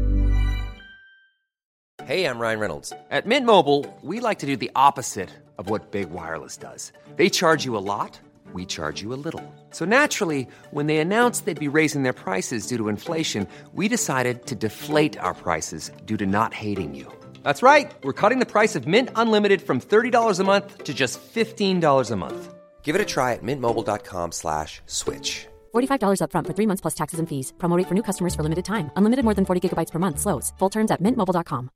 Hey, I'm Ryan Reynolds. At Mint Mobile, we like to do the opposite of what Big Wireless does. They charge you a lot, we charge you a little. So naturally, when they announced they'd be raising their prices due to inflation, we decided to deflate our prices due to not hating you. That's right. We're cutting the price of Mint Unlimited from thirty dollars a month to just fifteen dollars a month. Give it a try at mintmobile.com slash switch. forty-five dollars up front for three months plus taxes and fees. Promo rate for new customers for limited time. Unlimited more than forty gigabytes per month. Slows full terms at mint mobile dot com.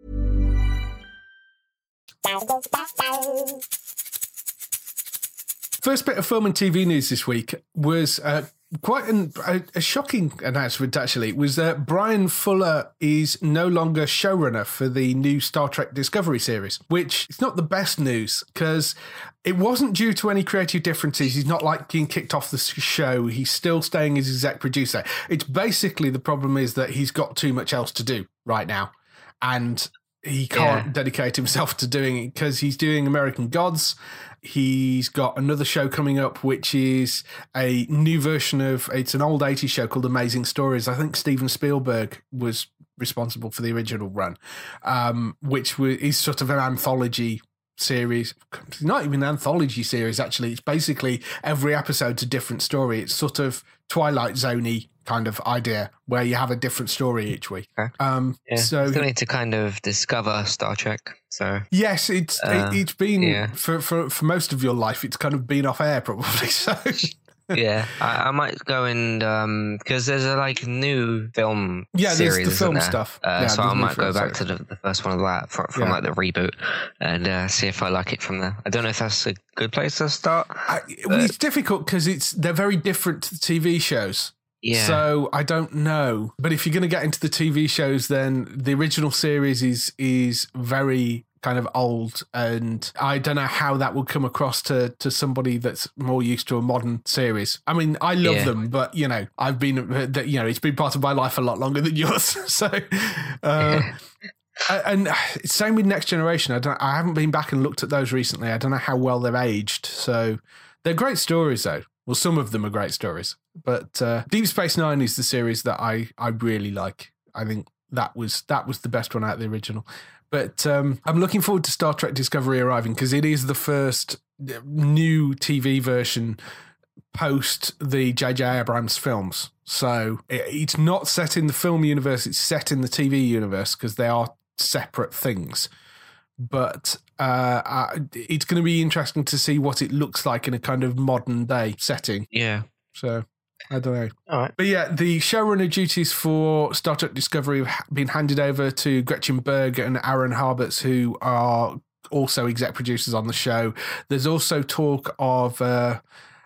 First bit of film and T V news this week was uh, quite an, a, a shocking announcement, actually. Was that Brian Fuller is no longer showrunner for the new Star Trek Discovery series, which is not the best news because it wasn't due to any creative differences. He's not like being kicked off the show. He's still staying as exec producer. It's basically the problem is that he's got too much else to do right now. And he can't Yeah. dedicate himself to doing it because he's doing American Gods. He's got another show coming up, which is a new version of, it's an old eighties show called Amazing Stories. I think Steven Spielberg was responsible for the original run, um, which is sort of an anthology series. It's not even an anthology series, actually. It's basically every episode's a different story. It's sort of Twilight Zone-y kind of idea where you have a different story each week. Okay. Um, Yeah. so Still need to kind of discover Star Trek. So yes, it's Uh, it, it's been yeah. for, for for most of your life. It's kind of been off air probably. So yeah, I, I might go and um because there's a like new film Yeah, there's series, the film isn't there? stuff. Uh, Yeah, so there's I new might go film back to series. the, the first one of that from, from Yeah. like the reboot and uh, see if I like it from there. I don't know if that's a good place to start. I, well, it's difficult because it's they're very different to the T V shows. Yeah. So I don't know, but if you're going to get into the T V shows, then the original series is is very kind of old, and I don't know how that would come across to to somebody that's more used to a modern series. I mean, I love Yeah. them, but you know, I've been you know, it's been part of my life a lot longer than yours. So. Uh, And same with Next Generation. I don't. I haven't been back and looked at those recently. I don't know how well they've aged. So they're great stories, though. Well, some of them are great stories. But uh, Deep Space Nine is the series that I, I really like. I think that was that was the best one out of the original. But um, I'm looking forward to Star Trek Discovery arriving because it is the first new T V version post the J J Abrams films. So it, it's not set in the film universe. It's set in the T V universe because they are separate things. But uh, uh, it's going to be interesting to see what it looks like in a kind of modern day setting. Yeah. So I don't know. All right. But yeah, the showrunner duties for Star Trek Discovery have been handed over to Gretchen Berg and Aaron Harberts, who are also exec producers on the show. There's also talk of uh,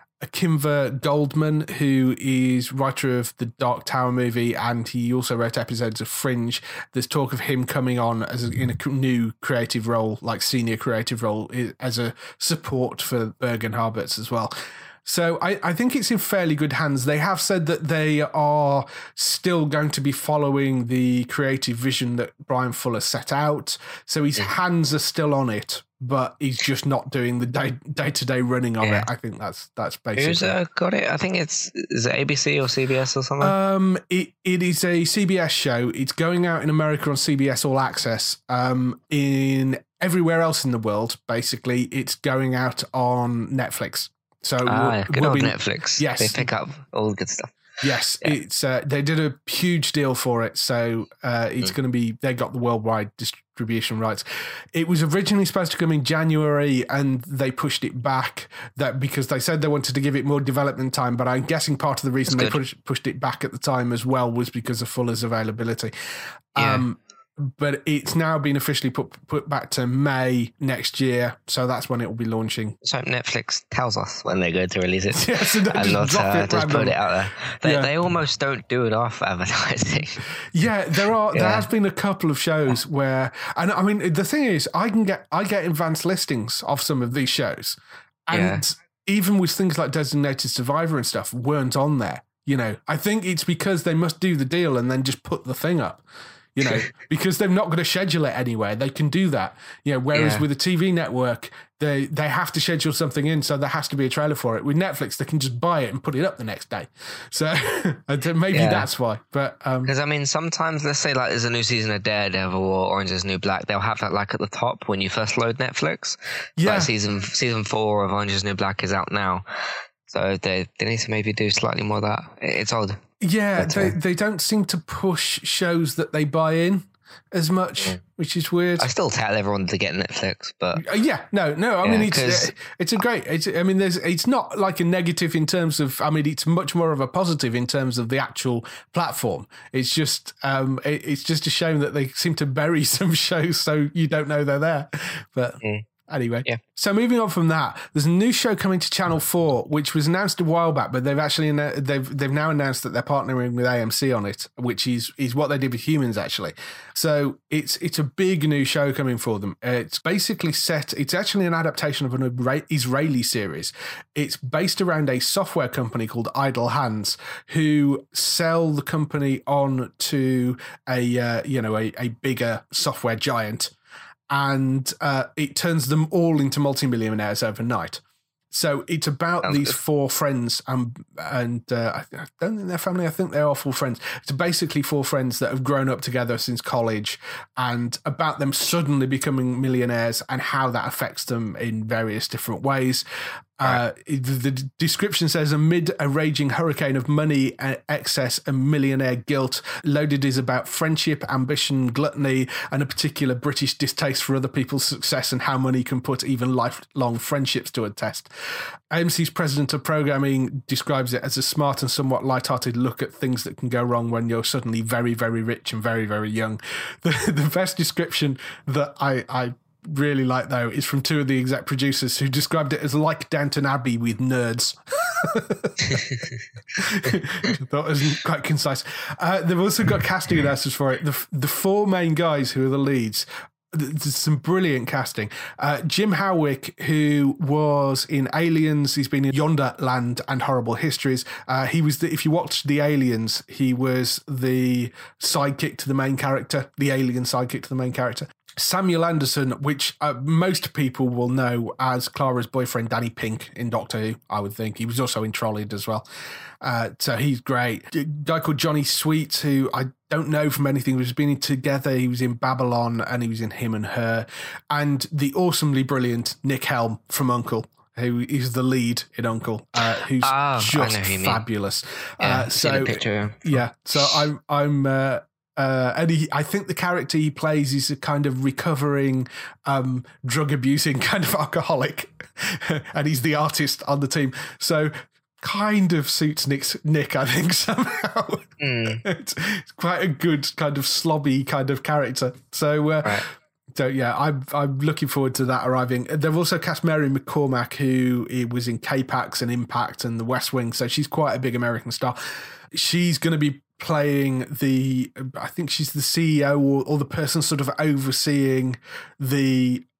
Kimber Goldman, who is writer of the Dark Tower movie, and he also wrote episodes of Fringe. There's talk of him coming on as a, in a new creative role, like senior creative role, as a support for Berg and Harberts as well. So I, I think it's in fairly good hands. They have said that they are still going to be following the creative vision that Brian Fuller set out. So his hands are still on it. but he's just not doing the day day to day running of Yeah. it. I think that's that's basically. Who's uh, got it? I think it's is it A B C or C B S or something. Um, it, it is a C B S show. It's going out in America on C B S All Access. Um, in everywhere else in the world, basically, it's going out on Netflix. So ah, we'll, good we'll old be, Netflix. Yes, They pick up all the good stuff. Yes, Yeah. it's uh, they did a huge deal for it, so uh, it's Mm. going to be. They got the worldwide distribution rights. It was originally supposed to come in January, and they pushed it back. That because they said they wanted to give it more development time. But I'm guessing part of the reason That's they good. pushed pushed it back at the time as well was because of Fuller's availability. Yeah. Um, but it's now been officially put put back to May next year, so that's when it will be launching. So Netflix tells us when they're going to release it. Yeah, so they and just not drop uh, it just put randomly. it out there. They, Yeah. they almost don't do it off advertising. Yeah, there are. There Yeah. has been a couple of shows where, and I mean, the thing is, I can get I get advanced listings of some of these shows, and Yeah. even with things like Designated Survivor and stuff, weren't on there. You know, I think it's because they must do the deal and then just put the thing up. You know, because they're not going to schedule it anywhere. They can do that. You know, whereas Yeah. with a T V network, they they have to schedule something in, so there has to be a trailer for it. With Netflix, they can just buy it and put it up the next day. So I think maybe Yeah. that's why. But um, Because I mean, sometimes let's say like there's a new season of Daredevil or Orange Is the New Black, they'll have that like at the top when you first load Netflix. Yeah. Like season season four of Orange Is the New Black is out now, so they they need to maybe do slightly more of that. It- It's odd. yeah, But, they uh, they don't seem to push shows that they buy in as much, which is weird. I still tell everyone to get Netflix, but Uh, yeah, no, no. I Yeah, mean, it's 'cause- uh, it's a great. It's, I mean, there's. It's not like a negative in terms of. I mean, it's much more of a positive in terms of the actual platform. It's just, um, it, it's just a shame that they seem to bury some shows so you don't know they're there. But Mm. anyway, Yeah. So moving on from that, there's a new show coming to Channel Four, which was announced a while back, but they've actually annou- they've they've now announced that they're partnering with A M C on it, which is is what they did with Humans actually. So it's it's a big new show coming for them. It's basically set. It's actually an adaptation of an Isra- Israeli series. It's based around a software company called Idle Hands, who sell the company on to a uh, you know a, a bigger software giant. And uh, it turns them all into multimillionaires overnight. So it's about Sounds these good. four friends, um, and uh, I I don't think they're family. I think they're all full friends. It's basically four friends that have grown up together since college, and about them suddenly becoming millionaires and how that affects them in various different ways. Uh, it- the the description says, amid a raging hurricane of money, uh, excess, and millionaire guilt, Loaded is about friendship, ambition, gluttony, and a particular British distaste for other people's success and how money can put even lifelong friendships to a test. A M C's president of programming describes it as a smart and somewhat light-hearted look at things that can go wrong when you're suddenly very, very rich and very, very young. The, the best description that I, I really like, though, is from two of the exec producers who described it as like Downton Abbey with nerds. I thought it was quite concise. Uh, they've also got casting announcers for it. The, the four main guys who are the leads, th- there's some brilliant casting. Uh, Jim Howick, who was in Aliens, he's been in Yonder Land and Horrible Histories. Uh, he was, the, if you watched The Aliens, he was the sidekick to the main character, the alien sidekick to the main character. Samuel Anderson, which uh, most people will know as Clara's boyfriend, Danny Pink, in Doctor Who, I would think. He was also in Trolleyed as well. Uh, so he's great. A guy called Johnny Sweet, who I don't know from anything. We've been in Together. He was in Babylon, and he was in Him and Her. And the awesomely brilliant Nick Helm from Uncle, who is the lead in Uncle, uh, who's Ah, I just know who you mean. fabulous. Yeah, uh, I've seen so a picture. yeah, so I'm I'm uh, uh, and he, I think the character he plays is a kind of recovering, um, drug abusing kind of alcoholic, and he's the artist on the team. So kind of suits Nick's, Nick, I think somehow. Mm. it's, it's quite a good kind of slobby kind of character. So. Uh, Right. So yeah, I'm I'm looking forward to that arriving. They've also cast Mary McCormack, who was in K-Pax and Impact and The West Wing, so she's quite a big American star. She's going to be playing the, I think she's the C E O or, or the person sort of overseeing the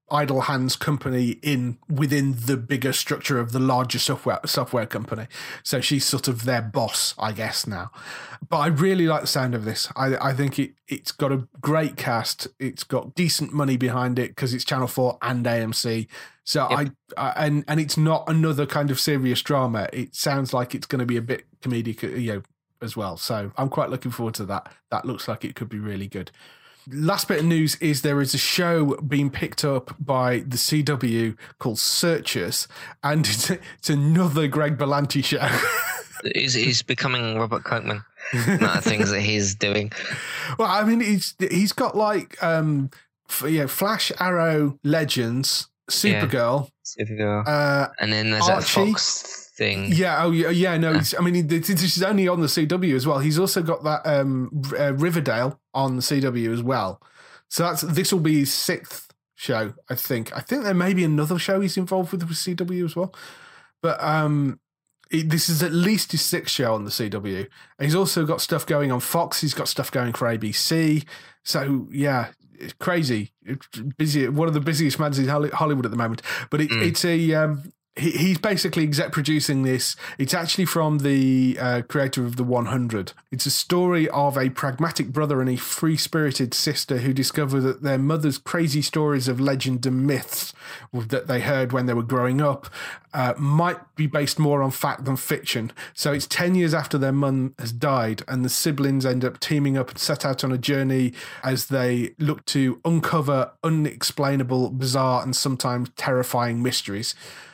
idle hands company in within the bigger structure of the larger software software company. So she's sort of their boss, I guess, now. But I really like the sound of this. I, I think it, it's got a great cast. It's got decent money behind it because it's Channel four and A M C. So yep. I, I and and it's not another kind of serious drama. It sounds like it's going to be a bit comedic, you know, as well. So I'm quite looking forward to that. That looks like it could be really good. Last bit of news is there is a show being picked up by the C W called Searchers, and it's, it's another Greg Berlanti show. he's, he's becoming Robert Kirkman. Not the things that he's doing. Well, I mean, he's he's got like um, f- yeah, Flash, Arrow, Legends, Supergirl, yeah, Supergirl, uh, and then there's Archie. That Fox thing. Yeah, oh yeah, yeah. No, he's, I mean, this is only on the C W as well. He's also got that um, uh, Riverdale on the C W as well. So that's this will be his sixth show, I think. I think there may be another show he's involved with the C W as well. But um, it, this is at least his sixth show on the C W. And he's also got stuff going on Fox. He's got stuff going for A B C. So yeah, it's crazy. It's busy. One of the busiest men in Hollywood at the moment. But it, mm. it's a. Um, He, he's basically exec producing this. It's actually from the uh, creator of The one hundred. It's a story of a pragmatic brother and a free-spirited sister who discover that their mother's crazy stories of legend and myths that they heard when they were growing up uh, might be based more on fact than fiction. So it's ten years after their mum has died, and the siblings end up teaming up and set out on a journey as they look to uncover unexplainable, bizarre, and sometimes terrifying mysteries.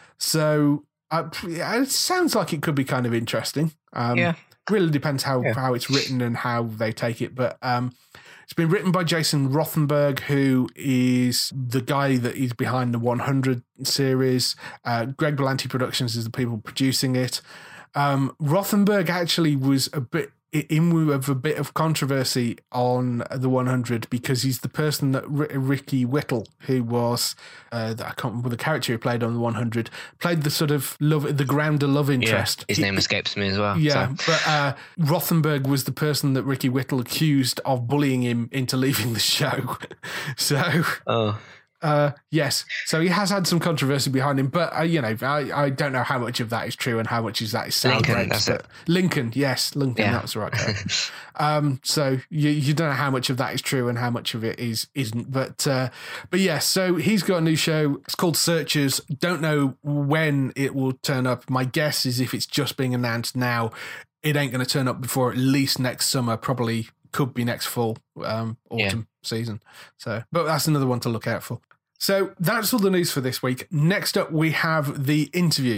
So uh, it sounds like it could be kind of interesting. Um, yeah. Really depends how, yeah. how it's written and how they take it. But um, it's been written by Jason Rothenberg, who is the guy that is behind the one hundred series. Uh, Greg Berlanti Productions is the people producing it. Um, Rothenberg actually was a bit in with a bit of controversy on the one hundred because he's the person that R- Ricky Whittle, who was uh, I can't remember the character he played on the one hundred, played the sort of love, the grounder love interest. Yeah, his name he, escapes me as well. Yeah, so. but uh, Rothenberg was the person that Ricky Whittle accused of bullying him into leaving the show. so. Oh. Uh, yes, so he has had some controversy behind him, but uh, you know, I, I don't know how much of that is true and how much is that is sound Lincoln, breaks, that's but it. Lincoln, yes, Lincoln, yeah. that's the right guy. um, so you you don't know how much of that is true and how much of it is isn't, but uh, but yes, yeah, so he's got a new show. It's called Searchers. Don't know when it will turn up. My guess is if it's just being announced now, it ain't going to turn up before at least next summer. Probably could be next fall, um, autumn yeah. season. So, but that's another one to look out for. So that's all the news for this week. Next up, we have the interview.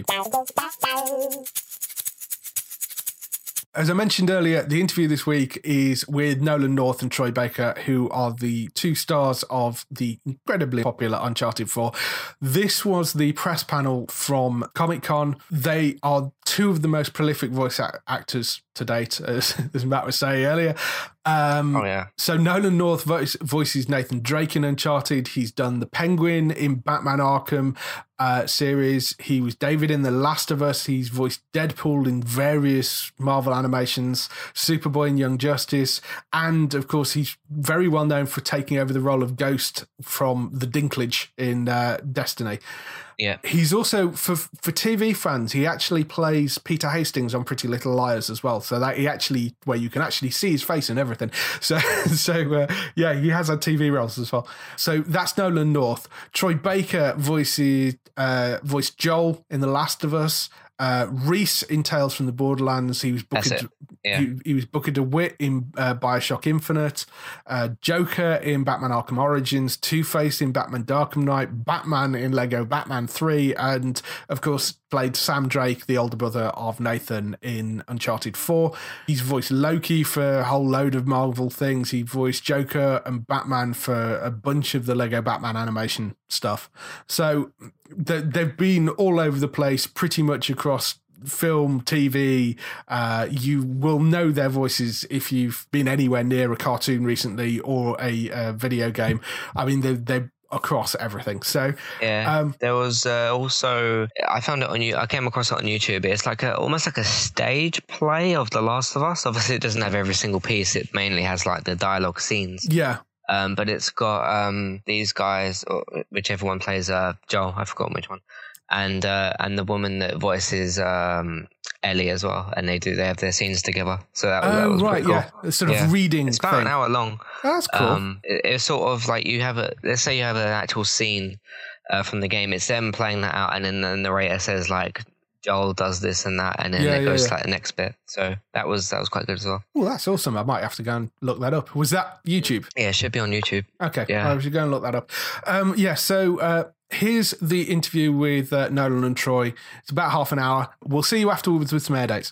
As I mentioned earlier, the interview this week is with Nolan North and Troy Baker, who are the two stars of the incredibly popular Uncharted four. This was the press panel from Comic-Con. They are two of the most prolific voice actors to date, as, as Matt was saying earlier. Um, oh, yeah. So Nolan North voice, voices Nathan Drake in Uncharted. He's done the Penguin in Batman Arkham uh, series. He was David in The Last of Us. He's voiced Deadpool in various Marvel animations, Superboy in Young Justice. And, of course, he's very well known for taking over the role of Ghost from the Dinklage in uh, Destiny. Yeah. He's also, for for T V fans, he actually plays Peter Hastings on Pretty Little Liars as well. So that he actually, where you can actually see his face and everything. So, so uh, yeah, he has had T V roles as well. So that's Nolan North. Troy Baker voices, uh, voiced Joel in The Last of Us. Uh, Reese in Tales from the Borderlands. He was Booker. Yeah. He, he was Booker DeWitt in uh, Bioshock Infinite. Uh, Joker in Batman Arkham Origins. Two-Face in Batman Arkham Knight. Batman in Lego Batman three, and of course played Sam Drake, the older brother of Nathan, in Uncharted four. He's voiced Loki for a whole load of Marvel things. He voiced Joker and Batman for a bunch of the Lego Batman animation stuff. So they've been all over the place, pretty much across film, T V. Uh, you will know their voices if you've been anywhere near a cartoon recently or a uh, video game. I mean, they're, they're across everything. So yeah, um, there was uh, also I found it on you. I came across it on YouTube. It's like a almost like a stage play of The Last of Us. Obviously, it doesn't have every single piece. It mainly has like the dialogue scenes. Yeah. Um, but it's got um, these guys, or whichever one plays uh, Joel, I've forgotten which one, and uh, and the woman that voices um, Ellie as well, and they do they have their scenes together. So that, oh, that was right, pretty cool. yeah, it's sort of yeah. reading. It's about thing. an hour long. Oh, that's cool. Um, it, it's sort of like you have a let's say you have an actual scene uh, from the game. It's them playing that out, and then the narrator says like Joel does this and that, and then Yeah, it yeah, goes yeah. to like the next bit. So that was that was quite good as well. Oh, that's awesome. I might have to go and look that up. Was that YouTube? Yeah, it should be on YouTube. Okay, Yeah. I should go and look that up. Um, yeah, so uh, here's the interview with uh, Nolan and Troy. It's about half an hour. We'll see you afterwards with some air dates.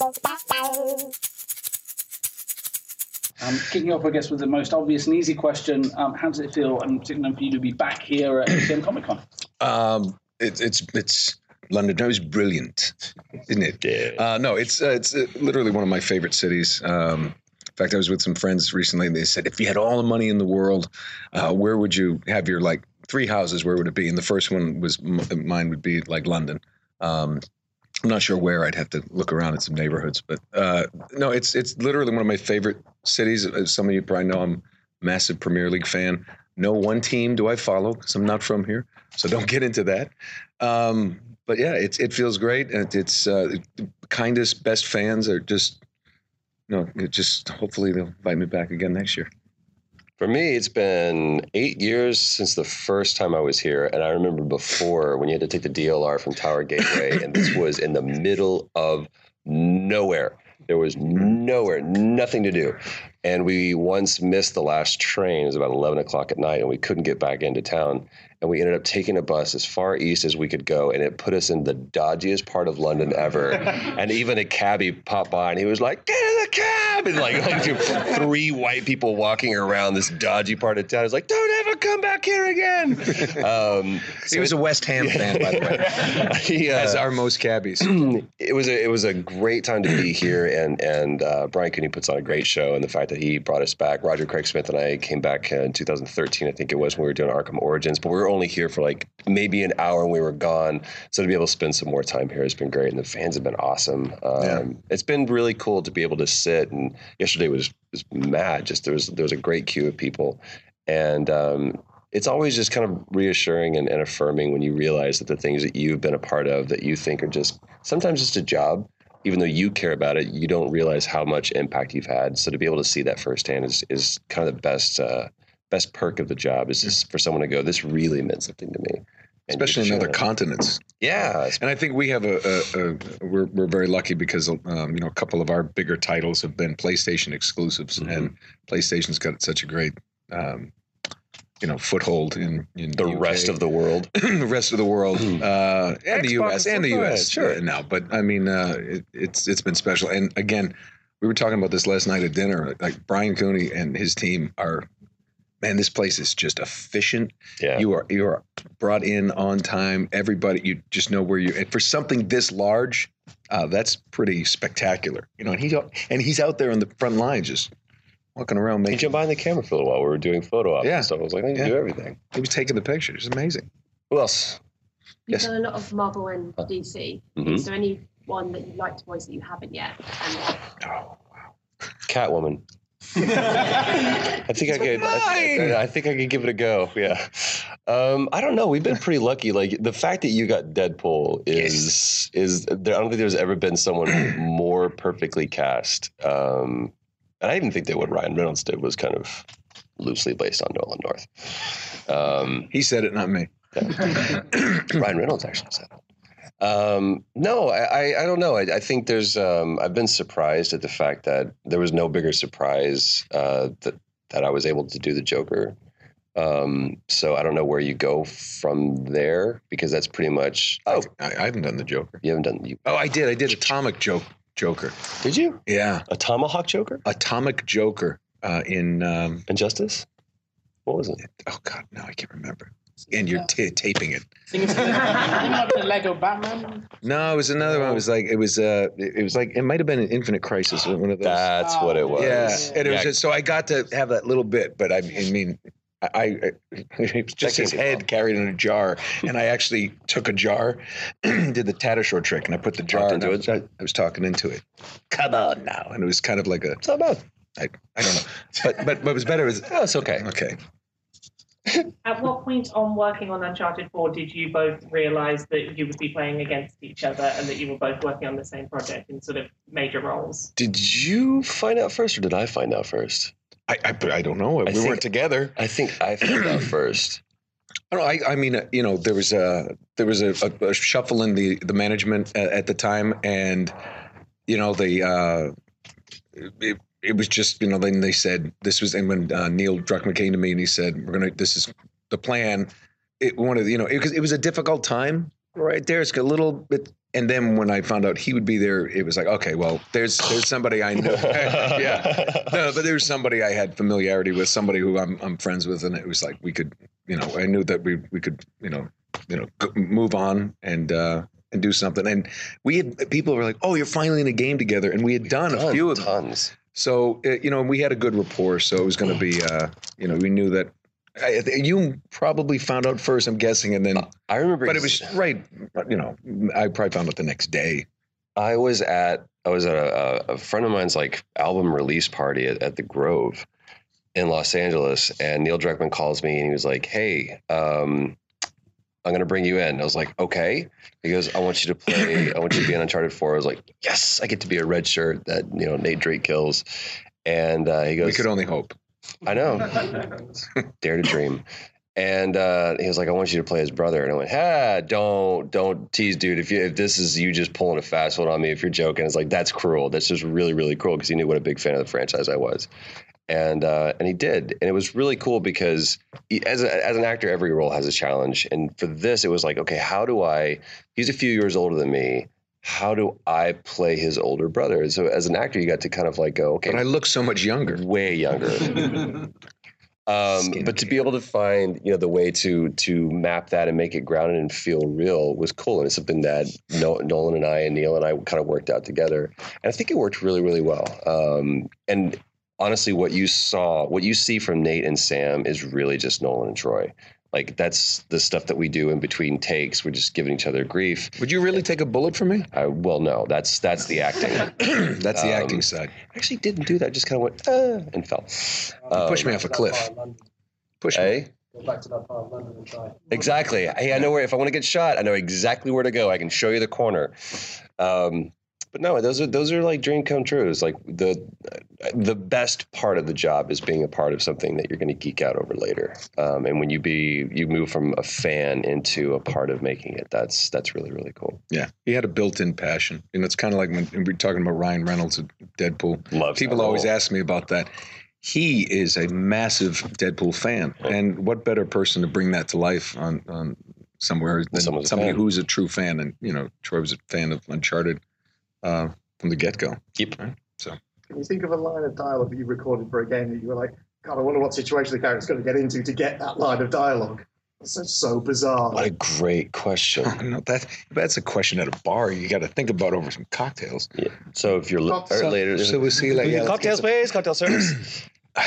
Um, kicking off, I guess, with the most obvious and easy question, um, how does it feel, and particularly for you to be back here at M C M Comic Con? Um, it, it's it's London. It was brilliant, isn't it? Yeah. Uh, no, it's uh, it's uh, literally one of my favorite cities. Um, in fact, I was with some friends recently, and they said, if you had all the money in the world, uh, where would you have your like three houses? Where would it be? And the first one was m- mine would be like London. Um, I'm not sure where. I'd have to look around at some neighborhoods, but uh, no, it's it's literally one of my favorite cities. As some of you probably know, I'm a massive Premier League fan. No one team do I follow because I'm not from here, so don't get into that. Um, but yeah, it's it feels great. And it's uh, the kindest, best fans are just, you know, it just hopefully they'll invite me back again next year. For me, it's been eight years since the first time I was here. And I remember before when you had to take the D L R from Tower Gateway, and this was in the middle of nowhere. There was nowhere, nothing to do. And we once missed the last train. It was about eleven o'clock at night, and we couldn't get back into town. And we ended up taking a bus as far east as we could go, and it put us in the dodgiest part of London ever. And even a cabbie popped by, and he was like, "Get in the cab!" And like, like three white people walking around this dodgy part of town. It's like, "Don't ever come back here again." Um, He was a West Ham fan, by the way, he, uh, as are most cabbies. It was a it was a great time to be here, and and uh, Brian Cooney puts on a great show, and the fact that he brought us back. Roger Craig Smith and I came back in two thousand thirteen, I think it was, when we were doing Arkham Origins, but we were only here for like maybe an hour and we were gone. So to be able to spend some more time here has been great, and the fans have been awesome. Um, Yeah. It's been really cool to be able to sit, and yesterday was was mad. Just there was there was a great queue of people, and um, it's always just kind of reassuring and, and affirming when you realize that the things that you've been a part of that you think are just sometimes just a job, even though you care about it, you don't realize how much impact you've had. So to be able to see that firsthand is is kind of the best uh, best perk of the job, is just for someone to go, this really meant something to me. And Especially in you can other show it. continents. Yeah. And I think we have a, a, a we're we're very lucky because um, you know a couple of our bigger titles have been PlayStation exclusives, Mm-hmm. and PlayStation's got such a great um, you know foothold in, in The U K. rest of the world. the rest of the world, uh, and the U Xbox S and the is U fine, S sure. uh, now. But I mean, uh, it, it's it's been special. And again, we were talking about this last night at dinner. Like Brian Cooney and his team are. Man, this place is just efficient. Yeah. You are you are brought in on time. Everybody, you just know where you. And for something this large, uh, that's pretty spectacular. You know, and he's and he's out there on the front line, just walking around He making. jumped behind the camera for a little while. We were doing photo ops Yeah. and stuff. I was like, I can Yeah. do everything. He was taking the pictures. It's amazing. Who else? You've Yes. done a lot of Marvel and D C. Mhm. Is there any one that you'd like to voice that you haven't yet? And Catwoman. I think I could. I, I think I could give it a go. Yeah. Um, I don't know. We've been pretty lucky. Like the fact that you got Deadpool is is. There, I don't think there's ever been someone more perfectly cast. Um, and I even think that what Ryan Reynolds did was kind of loosely based on Nolan North. Um, he said it, not me. Ryan Reynolds actually said it. Um, no, I, I, I don't know. I, I think there's, um, I've been surprised at the fact that there was no bigger surprise, uh, that, that I was able to do the Joker. Um, so I don't know where you go from there, because that's pretty much, oh, I, I haven't done the Joker. You haven't done you. Oh, I did. I did Atomic Joke Joker. Did you? Yeah. A Tomahawk Joker? Atomic Joker, uh, in, um, Injustice? What was it? Oh God, no, I can't remember. And you're t- taping it. Think it's not the Lego Batman? No, it was another one. It was like it was. Uh, it, it was like it might have been an Infinite Crisis. One of those. That's what it was. Yeah, and it was Yeah. just, so I got to have that little bit, but I, I mean, I, I it was just That his came head from- carried in a jar, and I actually took a jar, did the Tattershore trick, and I put the jar into and I was, I was talking into it. Come on now, and it was kind of like a. It's not bad. I, I don't know. But but but it was better. It was, oh, it's okay. Okay. At what point on working on Uncharted four did you both realise that you would be playing against each other and that you were both working on the same project in sort of major roles? Did you find out first, or did I find out first? I I, I don't know. We I think, weren't together. I think I found out first. I don't know. I, I mean, uh, you know, there was a there was a, a, a shuffle in the the management at, at the time, and you know, the uh, it, it was just, you know, then they said this was, and when uh, Neil Druckmann came to me and he said, "We're gonna, this is the plan." It wanted, you know, because it, it was a difficult time, right there. It's a little bit. And then when I found out he would be there, it was like, okay, well, there's there's somebody I know. yeah, no, but there was somebody I had familiarity with, somebody who I'm I'm friends with, and it was like we could, you know, I knew that we we could, you know, you know, go, move on and uh, and do something. And we had people were like, oh, you're finally in a game together, and we had done, done a few of tons. Them. So uh, you know, we had a good rapport. So it was going to be, uh, you know, we knew that. I, you probably found out first, I'm guessing, and then I remember. But it was right, you know. I probably found out the next day. I was at I was at a, a friend of mine's like album release party at, at the Grove in Los Angeles, and Neil Druckmann calls me and he was like, "Hey, um, I'm going to bring you in." I was like, "Okay." He goes, "I want you to play. I want you to be in Uncharted four." I was like, "Yes, I get to be a red shirt that you know Nate Drake kills." And uh, he goes, "We could only hope." I know. Dare to dream. And uh, he was like, "I want you to play his brother." And I went, "Ha, don't, don't tease, dude. If you, if this is you just pulling a fast one on me, if you're joking," it's like, that's cruel. That's just really, really cruel, because he knew what a big fan of the franchise I was. And uh, and he did. And it was really cool because he, as a, as an actor, every role has a challenge. And for this, it was like, okay, how do I, he's a few years older than me. How do I play his older brother? And so as an actor, you got to kind of like go, okay. But I look so much younger. Way younger. um, but to be able to find, you know, the way to to map that and make it grounded and feel real was cool. And it's something that Nolan and I and Neil and I kind of worked out together. And I think it worked really, really well. Um, and honestly, what you saw, what you see from Nate and Sam is really just Nolan and Troy. Like, that's the stuff that we do in between takes. We're just giving each other grief. Would you really take a bullet for me? I, well, no. That's that's the acting. That's the um, acting side. I actually didn't do that. I just kind of went, uh, and fell. Um, Push me off a cliff. Push hey? me. Go back to that part of London and try. Exactly. Hey, I know where, if I want to get shot, I know exactly where to go. I can show you the corner. Um, but no, those are those are like dream come trues. Like the the best part of the job is being a part of something that you're going to geek out over later. Um, and when you be you move from a fan into a part of making it, that's that's really, really cool. Yeah, he had a built-in passion. You know, it's kind of like when we were talking about Ryan Reynolds at Deadpool. Loves People always ask me about that. He is a massive Deadpool fan, and what better person to bring that to life on, on somewhere than Someone's somebody fan. who's a true fan. And you know, Troy was a fan of Uncharted uh, from the get-go. Yep. Right? So, can you think of a line of dialogue that you recorded for a game that you were like, God, I wonder what situation the character's going to get into to get that line of dialogue? It's just so bizarre. What a great question. no, that that's a question at a bar you got to think about over some cocktails. Yeah. So if you're li- So- or later, So we'll see. Like, yeah, let's cocktails, get some- please. Cocktail service.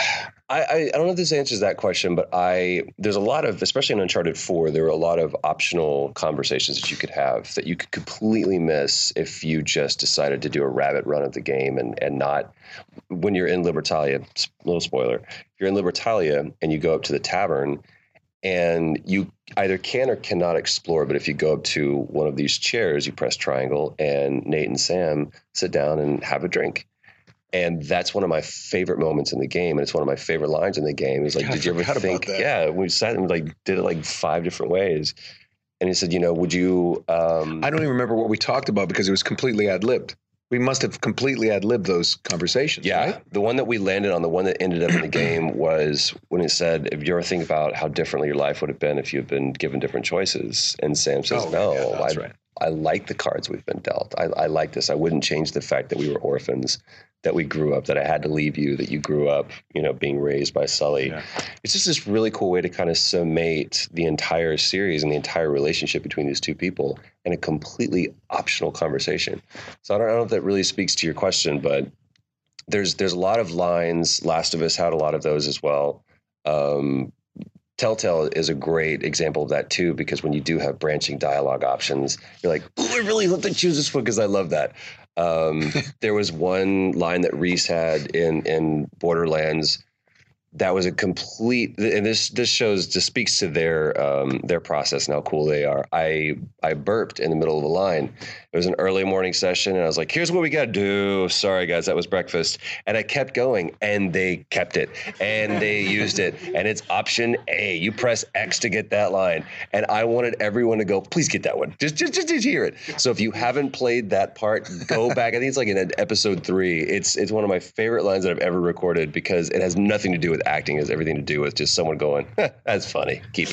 I, I, I don't know if this answers that question, but I there's a lot of, especially in Uncharted four, there were a lot of optional conversations that you could have that you could completely miss if you just decided to do a rabbit run of the game and, and not, when you're in Libertalia, little spoiler, if you're in Libertalia and you go up to the tavern and you either can or cannot explore, but if you go up to one of these chairs, you press triangle and Nate and Sam sit down and have a drink. And that's one of my favorite moments in the game, and it's one of my favorite lines in the game. Is like, God, I did you ever forgot about think? that. Yeah, we sat and like did it like five different ways. And he said, you know, would you? Um, I don't even remember what we talked about because it was completely ad-libbed. We must have completely ad-libbed those conversations. yeah, right? the one that we landed on, the one that ended up in the game was when it said, if you ever think about how differently your life would have been if you had been given different choices. And Sam says, Oh, no, yeah, that's I, right. I like the cards we've been dealt. I, I like this. I wouldn't change the fact that we were orphans, that we grew up, that I had to leave you, that you grew up, you know, being raised by Sully. Yeah. It's just this really cool way to kind of summate the entire series and the entire relationship between these two people in a completely optional conversation. So I don't, I don't know if that really speaks to your question, but there's there's a lot of lines. Last of Us had a lot of those as well. Um, Telltale is a great example of that too, because when you do have branching dialogue options, you're like, "Ooh, I really hope they choose this one because I love that." Um, there was one line that Reese had in in Borderlands that was a complete, and this this shows just speaks to their um, their process and how cool they are. I I burped in the middle of the line. It was an early morning session, and I was like, "Here's what we got to do." Sorry, guys, that was breakfast, and I kept going, and they kept it, and they used it, and it's option A. You press X to get that line, and I wanted everyone to go, "Please get that one, just just just, just hear it." So if you haven't played that part, go back. I think it's like in episode three. It's it's one of my favorite lines that I've ever recorded because it has nothing to do with acting. It has everything to do with just someone going, "That's funny. Keep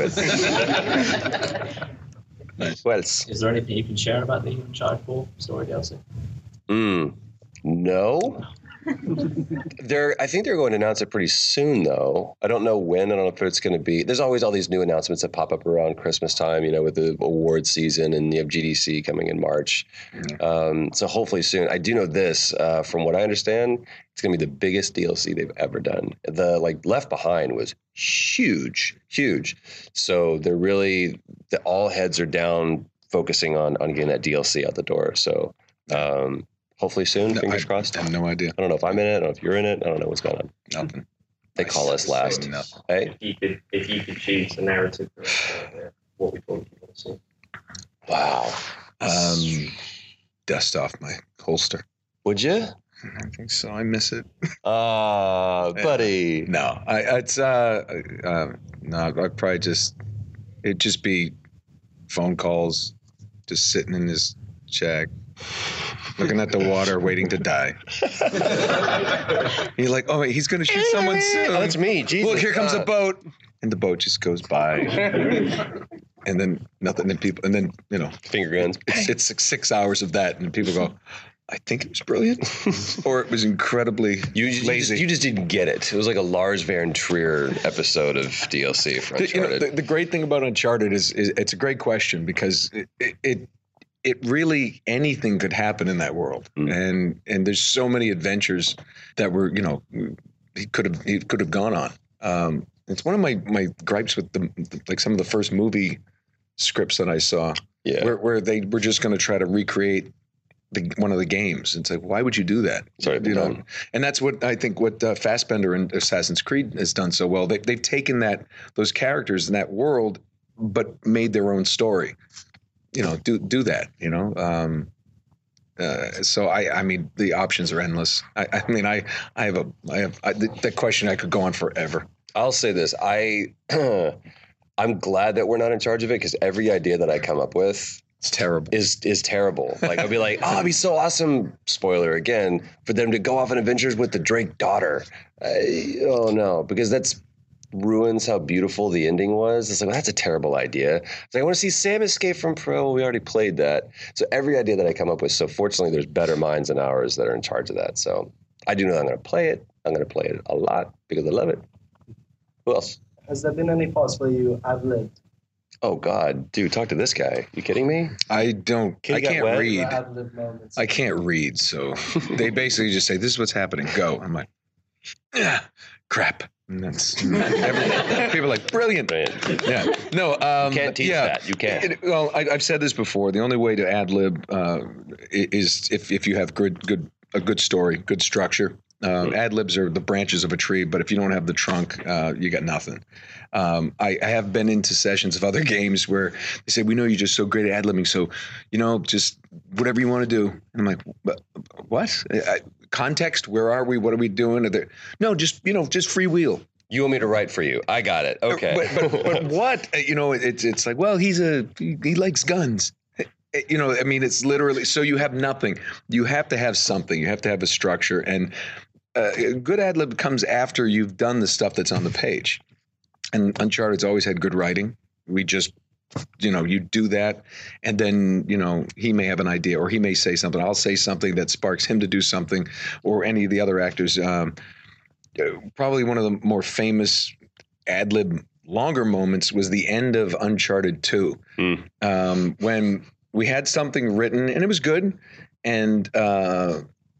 it." Nice. What else? Is there anything you can share about the Uncharted four story D L C? Mm, no. They're. I think they're going to announce it pretty soon, though. I don't know when. I don't know if it's going to be. There's always all these new announcements that pop up around Christmas time, you know, with the award season, and you have G D C coming in March. Um, so hopefully soon. I do know this, uh, from what I understand, it's going to be the biggest D L C they've ever done. The like Left Behind was huge, huge. So they're really, the, all heads are down, focusing on on getting that D L C out the door. So. Um, Hopefully soon, no, fingers I crossed. I have no idea. I don't know if I'm in it. I don't know if you're in it. I don't know what's going on. Nothing. They call us last. Nothing. Hey? If you could, if you could choose a narrative, for it, what would you want to see? Wow. Um, dust off my holster. Would you? I think so. I miss it. Ah, uh, buddy. No, I, it's uh, uh, no. I'd probably just it'd just be phone calls, just sitting in his shack, looking at the water, waiting to die. You're like, oh, wait, he's going to shoot someone soon. Oh, that's me. Jesus. Look, here comes a boat. And the boat just goes by. And then nothing. Then people, and then, you know, finger guns. It's, it's six, six hours of that. And people go, I think it was brilliant. Or it was incredibly you, you lazy. Just, you just didn't get it. It was like a Lars Van Trier episode of D L C for Uncharted. The, you know, the, the great thing about Uncharted is, is it's a great question because it, it, it it really, anything could happen in that world. Mm. And and there's so many adventures that were, you know, he could have he could have gone on. Um, it's one of my, my gripes with the, the like some of the first movie scripts that I saw, yeah. where, where they were just going to try to recreate the, one of the games. It's like, why would you do that? Sorry, you know, and that's what I think what uh, Fassbender and Assassin's Creed has done so well. They, they've taken that those characters in that world, but made their own story. You know, do do that. You know, um, uh, so I I mean the options are endless. I, I mean I I have a I have I, the, that question I could go on forever. I'll say this. I I'm glad that we're not in charge of it because every idea that I come up with. It's terrible. Is is terrible. Like I'll be like, oh, it'd be so awesome. Spoiler again for them to go off on adventures with the Drake daughter. I, oh no, because that's ruins how beautiful the ending was. It's like, well, that's a terrible idea. It's like, I want to see Sam escape from Pro. Well, we already played that. So every idea that I come up with. So fortunately, there's better minds than ours that are in charge of that. So I do know I'm going to play it. I'm going to play it a lot because I love it. Who else? Has there been any parts where you ad-libbed? Oh God, dude, talk to this guy. You kidding me? I don't. Kitty I got can't wet? read. I can't read, so they basically just say, "This is what's happening. Go." I'm like, ah, crap. And that's every, people are like, brilliant. Yeah. No. Um, You can't teach yeah. that. You can't. It- well, I, I've said this before. The only way to ad lib uh, is if if you have good good a good story, good structure. Um, ad libs are the branches of a tree, but if you don't have the trunk, uh, you got nothing. Um, I, I have been into sessions of other games where they say, "We know you're just so great at ad libbing, so you know, just whatever you want to do." And I'm like, "But what? I, context? Where are we? What are we doing?" Are there, no, just you know, just freewheel. You want me to write for you? I got it. Okay. But, but, but what? You know, it's it's like, well, he's a he, he likes guns. You know, I mean, it's literally so you have nothing. You have to have something. You have to have a structure, and uh, good ad lib comes after you've done the stuff that's on the page. And Uncharted's always had good writing. We just, you know, you do that, and then you know he may have an idea, or he may say something. I'll say something that sparks him to do something, or any of the other actors. Um, probably one of the more famous ad lib longer moments was the end of Uncharted two, mm. um, when we had something written and it was good, and uh,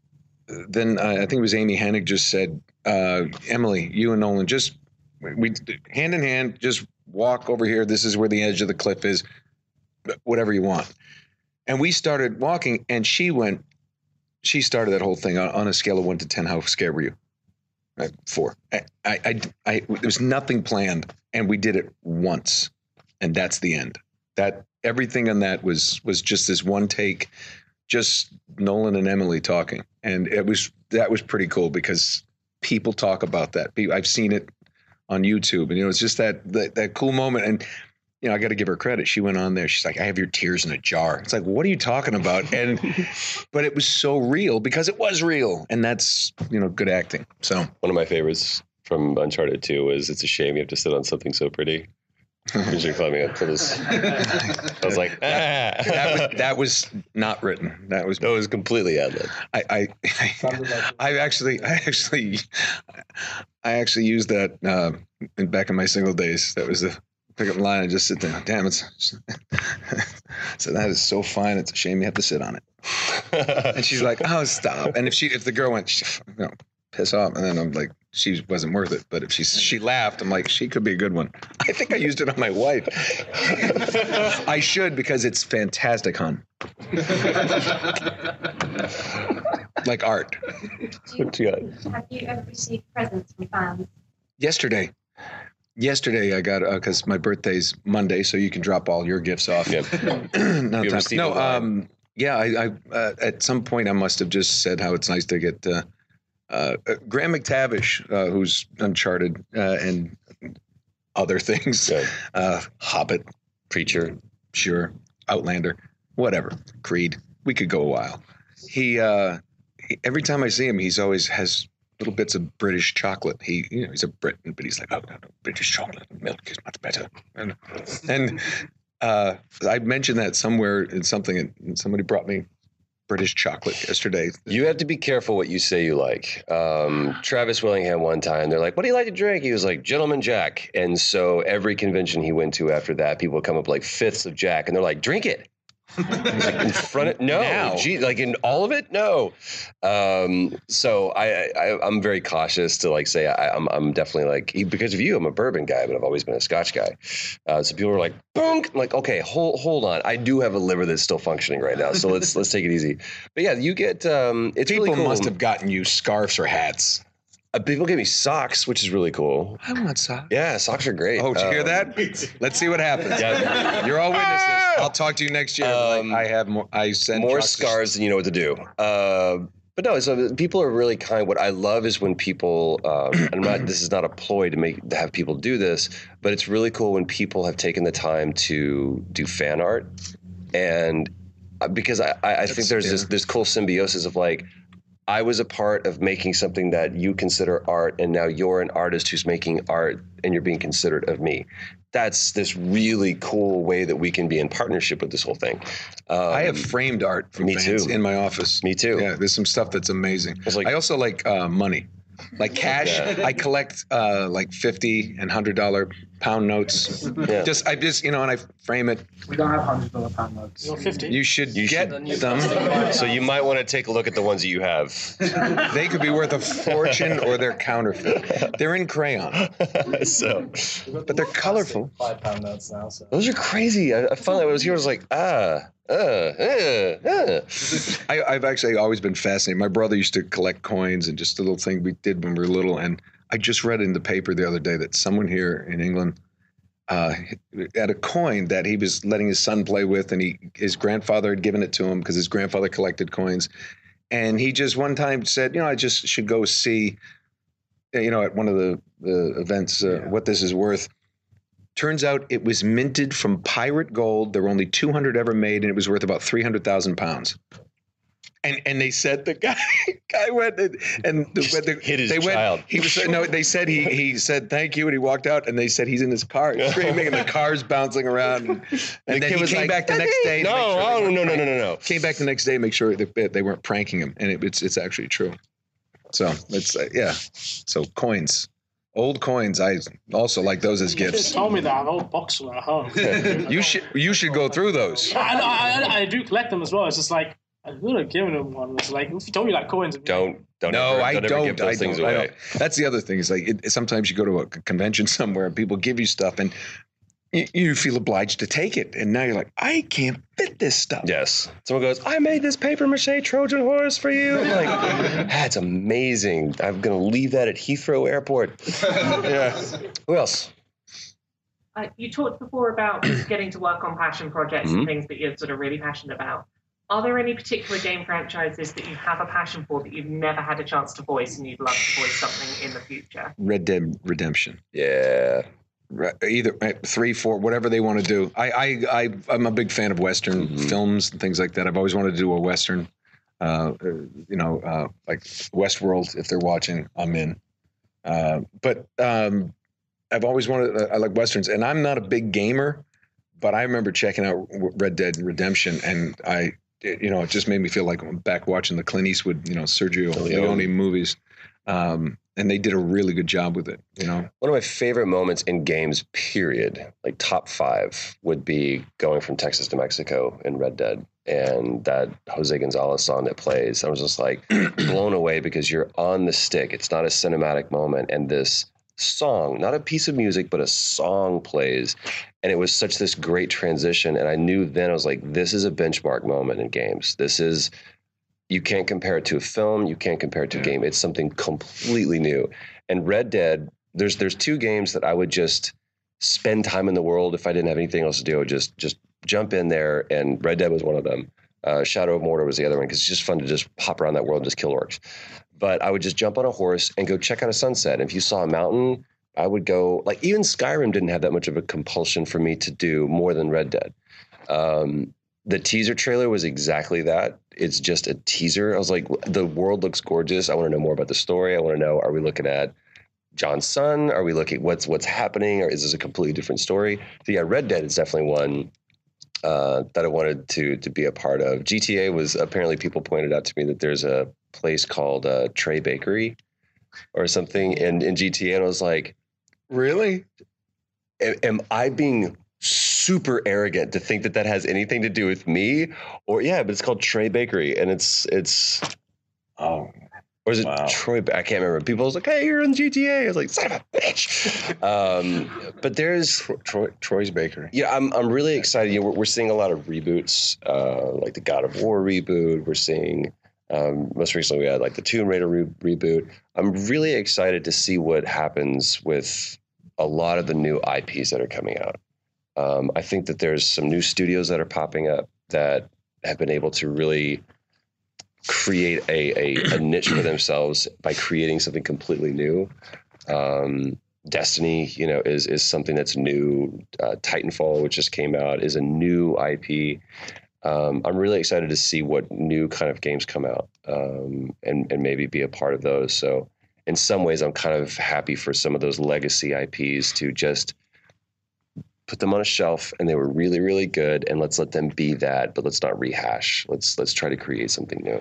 then uh, I think it was Amy Hennig just said, uh, "Emily, you and Nolan just we hand in hand, just walk over here. This is where the edge of the cliff is. Whatever you want." And we started walking, and she went. she started that whole thing on, on a scale of one to ten. How scared were you? Uh, four. I, I, I, I, there was nothing planned, and we did it once, and that's the end. That everything on that was was just this one take, just Nolan and Emily talking, and it was that was pretty cool because people talk about that. I've seen it on YouTube, and you know, it's just that that, that cool moment. And you know, I got to give her credit. She went on there. She's like, "I have your tears in a jar." It's like, what are you talking about? And but it was so real because it was real, and that's you know good acting. So one of my favorites from Uncharted two was, "It's a shame you have to sit on something so pretty." As you're climbing up to this, I was like, ah. that, that, was, that was not written. That was that was completely ad lib. I I, I I actually I actually I actually used that uh, in, back in my single days. That was the pick up line and just sit there. Damn, it's so that is so fine. It's a shame you have to sit on it. And she's like, oh, stop. And if she if the girl went, you know, piss off, and then I'm like, she wasn't worth it. But if she she laughed, I'm like, she could be a good one. I think I used it on my wife. I should because it's fantastic, hon. Like art. What you got? Have you ever received presents from fans? Yesterday. Yesterday I got because uh, my birthday's Monday, so you can drop all your gifts off. Yep. no, You time. received no a line? um, yeah. I, I uh, at some point I must have just said how it's nice to get uh, uh, uh, Graham McTavish, uh, who's Uncharted uh, and other things, uh, Hobbit, Preacher, sure, Outlander, whatever, Creed. We could go a while. He, uh, he every time I see him, he's always has little bits of British chocolate. He, you know, he's a Briton, but he's like, oh, no, no, British chocolate milk is much better. And, and uh, I mentioned that somewhere in something, and somebody brought me British chocolate yesterday. You have to be careful what you say you like. Um, Travis Willingham one time, they're like, what do you like to drink? He was like, Gentleman Jack. And so every convention he went to after that, people would come up like fifths of Jack, and they're like, drink it. Like in front of no, Now. gee, like in all of it, no. Um, so I, I, I'm very cautious to like say I, I'm, I'm definitely like because of you, I'm a bourbon guy, but I've always been a Scotch guy. Uh, so people are like, boom, I'm like, okay, hold, hold on, I do have a liver that's still functioning right now, so let's let's take it easy. But yeah, you get um, it's People really cool. must have gotten you scarves or hats. Uh, people give me socks, which is really cool. I want socks. Yeah, socks are great. Oh, did you hear Um, that? Let's see what happens. Yeah. You're all witnesses. I'll talk to you next year. Um, like, I have more. I send more chocolates. scars than you know what to do. Uh, but no, so people are really kind. What I love is when people, um, and I'm not, this is not a ploy to make to have people do this, but it's really cool when people have taken the time to do fan art, and uh, because I, I, I think there's yeah. this this cool symbiosis of like, I was a part of making something that you consider art, and now you're an artist who's making art, and you're being considerate of me. That's this really cool way that we can be in partnership with this whole thing. Um, I have framed art from me fans too. in my office. Me too. Yeah, there's some stuff that's amazing. It's like- I also like uh, money, like cash. Yeah. I collect uh, like fifty and hundred dollar pound notes. Yeah. Just I just you know, and I frame it. We don't have hundred dollar pound notes. You're fifty. You should You get should- them. So you might want to take a look at the ones that you have. They could be worth a fortune, or they're counterfeit. They're in crayon, so, but they're colorful. Five pound notes now. So. those are crazy. I, I finally, when I was here, I was like, ah, uh, uh, uh. I, I've actually always been fascinated. My brother used to collect coins, and just a little thing we did when we were little. And I just read in the paper the other day that someone here in England uh, had a coin that he was letting his son play with, and he his grandfather had given it to him because his grandfather collected coins. And he just one time said, you know, I just should go see, you know, at one of the, the events uh, Yeah. what this is worth. Turns out it was minted from pirate gold. There were only two hundred ever made, and it was worth about three hundred thousand pounds. And and they said the guy guy went and, and the, the, hit his they child. went. He was no. They said he he said thank you, and he walked out. And they said he's in his car screaming, and the car's bouncing around. And, and The then kid he was came like, back the next day. to No, make sure they oh, weren't no, no, no, pranking- no, no. Came back the next day to make sure that they weren't pranking him, and it, it's it's actually true. So it's uh, yeah. So coins. Old coins, I also like those as If you gifts. told me that, I have a whole box of them at home. You should you should go through those. I, I, I, I do collect them as well. It's just like I would have given them one. It's like if you told me like coins. Don't don't No, ever, I don't, don't. ever give those I things don't. I away. don't. That's the other thing. Is like it, sometimes you go to a convention somewhere and people give you stuff, and you, you feel obliged to take it. And now you're like, I can't fit this stuff. Yes. Someone goes, I made this paper mache Trojan horse for you. I'm like, that's amazing. I'm going to leave that at Heathrow Airport. Yeah. Who else? Uh, you talked before about getting to work on passion projects Mhm. and things that you're sort of really passionate about. Are there any particular game franchises that you have a passion for that you've never had a chance to voice and you'd love to voice something in the future? Red Dead Redemption. Yeah. Right, either uh, three, four, whatever they want to do. I, I, I, I'm a big fan of Western Mm-hmm. films and things like that. I've always wanted to do a Western, uh, uh, you know, uh, like Westworld. If they're watching, I'm in. Uh, but um, I've always wanted. Uh, I like Westerns, and I'm not a big gamer, but I remember checking out Red Dead Redemption, and I, you know, it just made me feel like I'm back watching the Clint Eastwood, you know, Sergio Leone movies. Um, and they did a really good job with it, you know. One of my favorite moments in games, period, like top five, would be going from Texas to Mexico in Red Dead. And that Jose Gonzalez song that plays, I was just like blown away because you're on the stick. It's not a cinematic moment. And this song, not a piece of music, but a song plays. And it was such this great transition. And I knew then, I was like, this is a benchmark moment in games. This is... You can't compare it to a film. You can't compare it to a game. It's something completely new. And Red Dead, there's there's two games that I would just spend time in the world if I didn't have anything else to do. I would just just jump in there, and Red Dead was one of them. Uh, Shadow of Mordor was the other one because it's just fun to just hop around that world and just kill orcs. But I would just jump on a horse and go check out a sunset. And if you saw a mountain, I would go. Like even Skyrim didn't have that much of a compulsion for me to do more than Red Dead. Um, The teaser trailer was exactly that. It's just a teaser. I was like, the world looks gorgeous. I want to know more about the story. I want to know, are we looking at John's son? Are we looking what's what's happening? Or is this a completely different story? So yeah, Red Dead is definitely one uh, that I wanted to to be a part of. G T A was apparently people pointed out to me that there's a place called uh, Trey Bakery or something in, in G T A. And I was like, really? Am, am I being super arrogant to think that that has anything to do with me? Or yeah, but it's called Trey Bakery, and it's it's oh, or is it wow. Troy? I can't remember. People was like, "Hey, you're in G T A." I was like, "Son of a bitch!" Um, but there's Troy, Troy's Bakery. Yeah, I'm I'm really excited. You know, we're, we're seeing a lot of reboots, uh, like the God of War reboot. We're seeing um, most recently we had like the Tomb Raider re- reboot. I'm really excited to see what happens with a lot of the new I Ps that are coming out. Um, I think that there's some new studios that are popping up that have been able to really create a, a, a niche for themselves by creating something completely new. Um, Destiny, you know, is is something that's new. Uh, Titanfall, which just came out, is a new I P. Um, I'm really excited to see what new kind of games come out um, and and maybe be a part of those. So in some ways, I'm kind of happy for some of those legacy I Ps to just put them on a shelf, and they were really, really good, and let's let them be that, but let's not rehash. Let's let's try to create something new.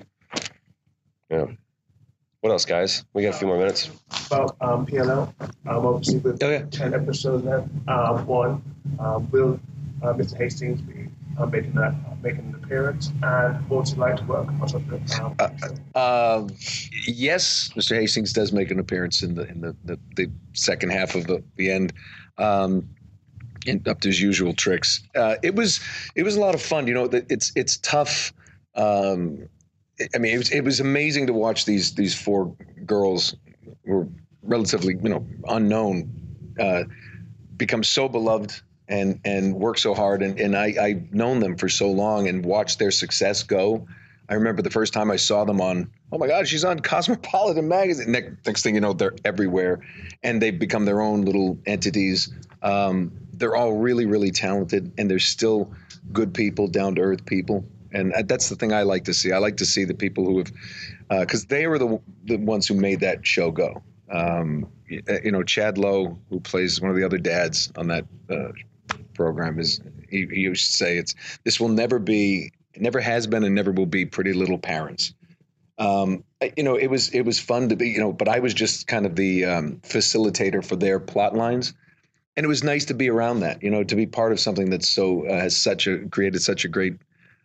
Yeah. What else, guys? We got a few more minutes. About um, P L L, um, obviously with oh, yeah. ten episodes left. Um, one, um, will uh, Mister Hastings be uh, making that uh, making an appearance, and what would you like to work on something? Um, uh, um, yes, Mister Hastings does make an appearance in the in the the, the second half of the the end. Um, And up to his usual tricks. Uh, it was it was a lot of fun. You know, it's it's tough. Um, I mean, it was it was amazing to watch these these four girls who were relatively you know unknown uh, become so beloved and and work so hard. And and I I've known them for so long and watched their success go. I remember the first time I saw them on. Oh my God, she's on Cosmopolitan magazine. Next, next thing you know, they're everywhere, and they've become their own little entities. Um, they're all really, really talented, and they're still good people, down-to-earth people. And that's the thing I like to see. I like to see the people who have, because uh, they were the the ones who made that show go. Um, you know, Chad Lowe, who plays one of the other dads on that uh, program, is he, he used to say, "It's this will never be, it never has been, and never will be Pretty Little Parents." Um, you know, it was it was fun to be, you know, but I was just kind of the um, facilitator for their plot lines. And it was nice to be around that, you know, to be part of something that's so uh, has such a created such a great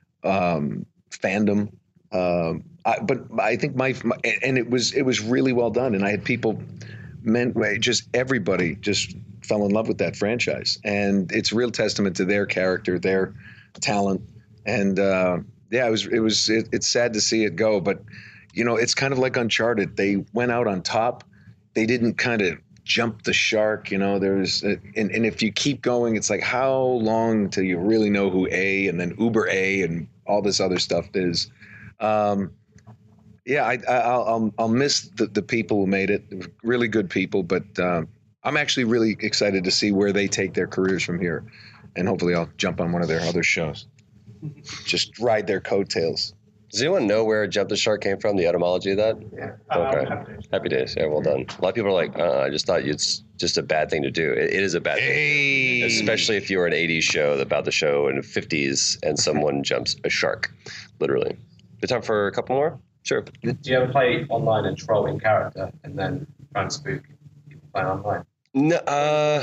um, fandom. Um, I, but I think my, my and it was it was really well done. And I had people, meant just everybody, just fell in love with that franchise. And it's a real testament to their character, their talent. And uh, yeah, it was, it was, it, it's sad to see it go, but you know, it's kind of like Uncharted. They went out on top. They didn't kind of jump the shark, you know, there's, and, and if you keep going, it's like, how long till you really know who A and then Uber A and all this other stuff is. Um, yeah, I, I, I'll, I'll miss the, the people who made it, really good people, but um, I'm actually really excited to see where they take their careers from here. And hopefully I'll jump on one of their other shows. Just ride their coattails. Does anyone know where Jump the Shark came from, the etymology of that? Yeah. Okay. Um, happy days. Happy days. Yeah, well done. A lot of people are like, uh, I just thought it's just a bad thing to do. It, it is a bad hey. thing. Especially if you're an eighties show about the show in the fifties and someone jumps a shark, literally. Good time for a couple more? Sure. Do you ever play online and troll in character and then try and spook people playing online? No, uh,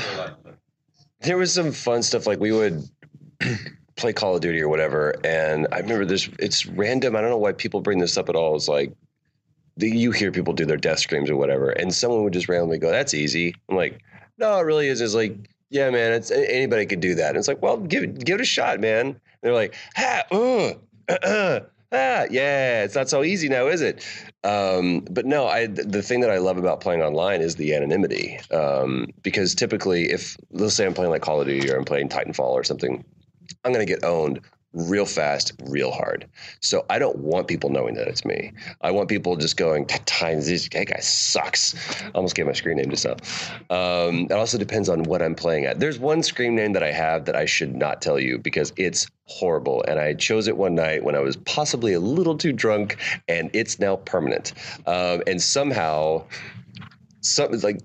there was some fun stuff. Like we would play Call of Duty or whatever, and I remember this. It's random. I don't know why people bring this up at all. It's like the, you hear people do their death screams or whatever, and someone would just randomly go, "That's easy." I'm like, "No, it really is." It's like, "Yeah, man, it's anybody could do that." And it's like, "Well, give it, give it a shot, man." And they're like, "Ha, uh, uh, ah, yeah, it's not so easy now, is it?" Um, but no, I the thing that I love about playing online is the anonymity, um, because typically, if let's say I'm playing like Call of Duty or I'm playing Titanfall or something, I'm going to get owned real fast, real hard. So I don't want people knowing that it's me. I want people just going, that times this that guy sucks. I almost gave my screen name just now. Um, it also depends on what I'm playing at. There's one screen name that I have that I should not tell you because it's horrible. And I chose it one night when I was possibly a little too drunk, and it's now permanent. Um, and somehow, something like,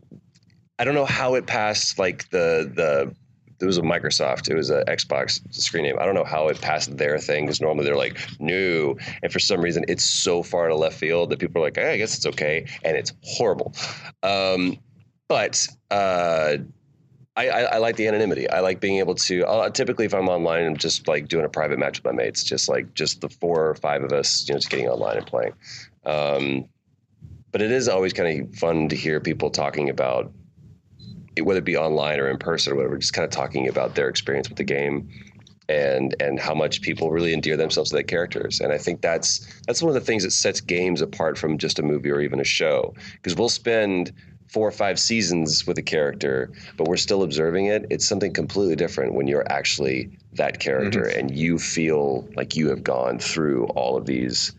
I don't know how it passed like the the it was a Microsoft, it was an Xbox screen name. I don't know how it passed their thing because normally they're like, no. And for some reason, it's so far to left field that people are like, hey, I guess it's okay. And it's horrible. Um, but uh, I, I, I like the anonymity. I like being able to, I'll, typically if I'm online, I'm just like doing a private match with my mates, just like just the four or five of us, you know, just getting online and playing. Um, but it is always kind of fun to hear people talking about, whether it be online or in person or whatever, just kind of talking about their experience with the game and and how much people really endear themselves to their characters. And I think that's that's one of the things that sets games apart from just a movie or even a show, because we'll spend four or five seasons with a character, but we're still observing it. It's something completely different when you're actually that character mm-hmm. and you feel like you have gone through all of these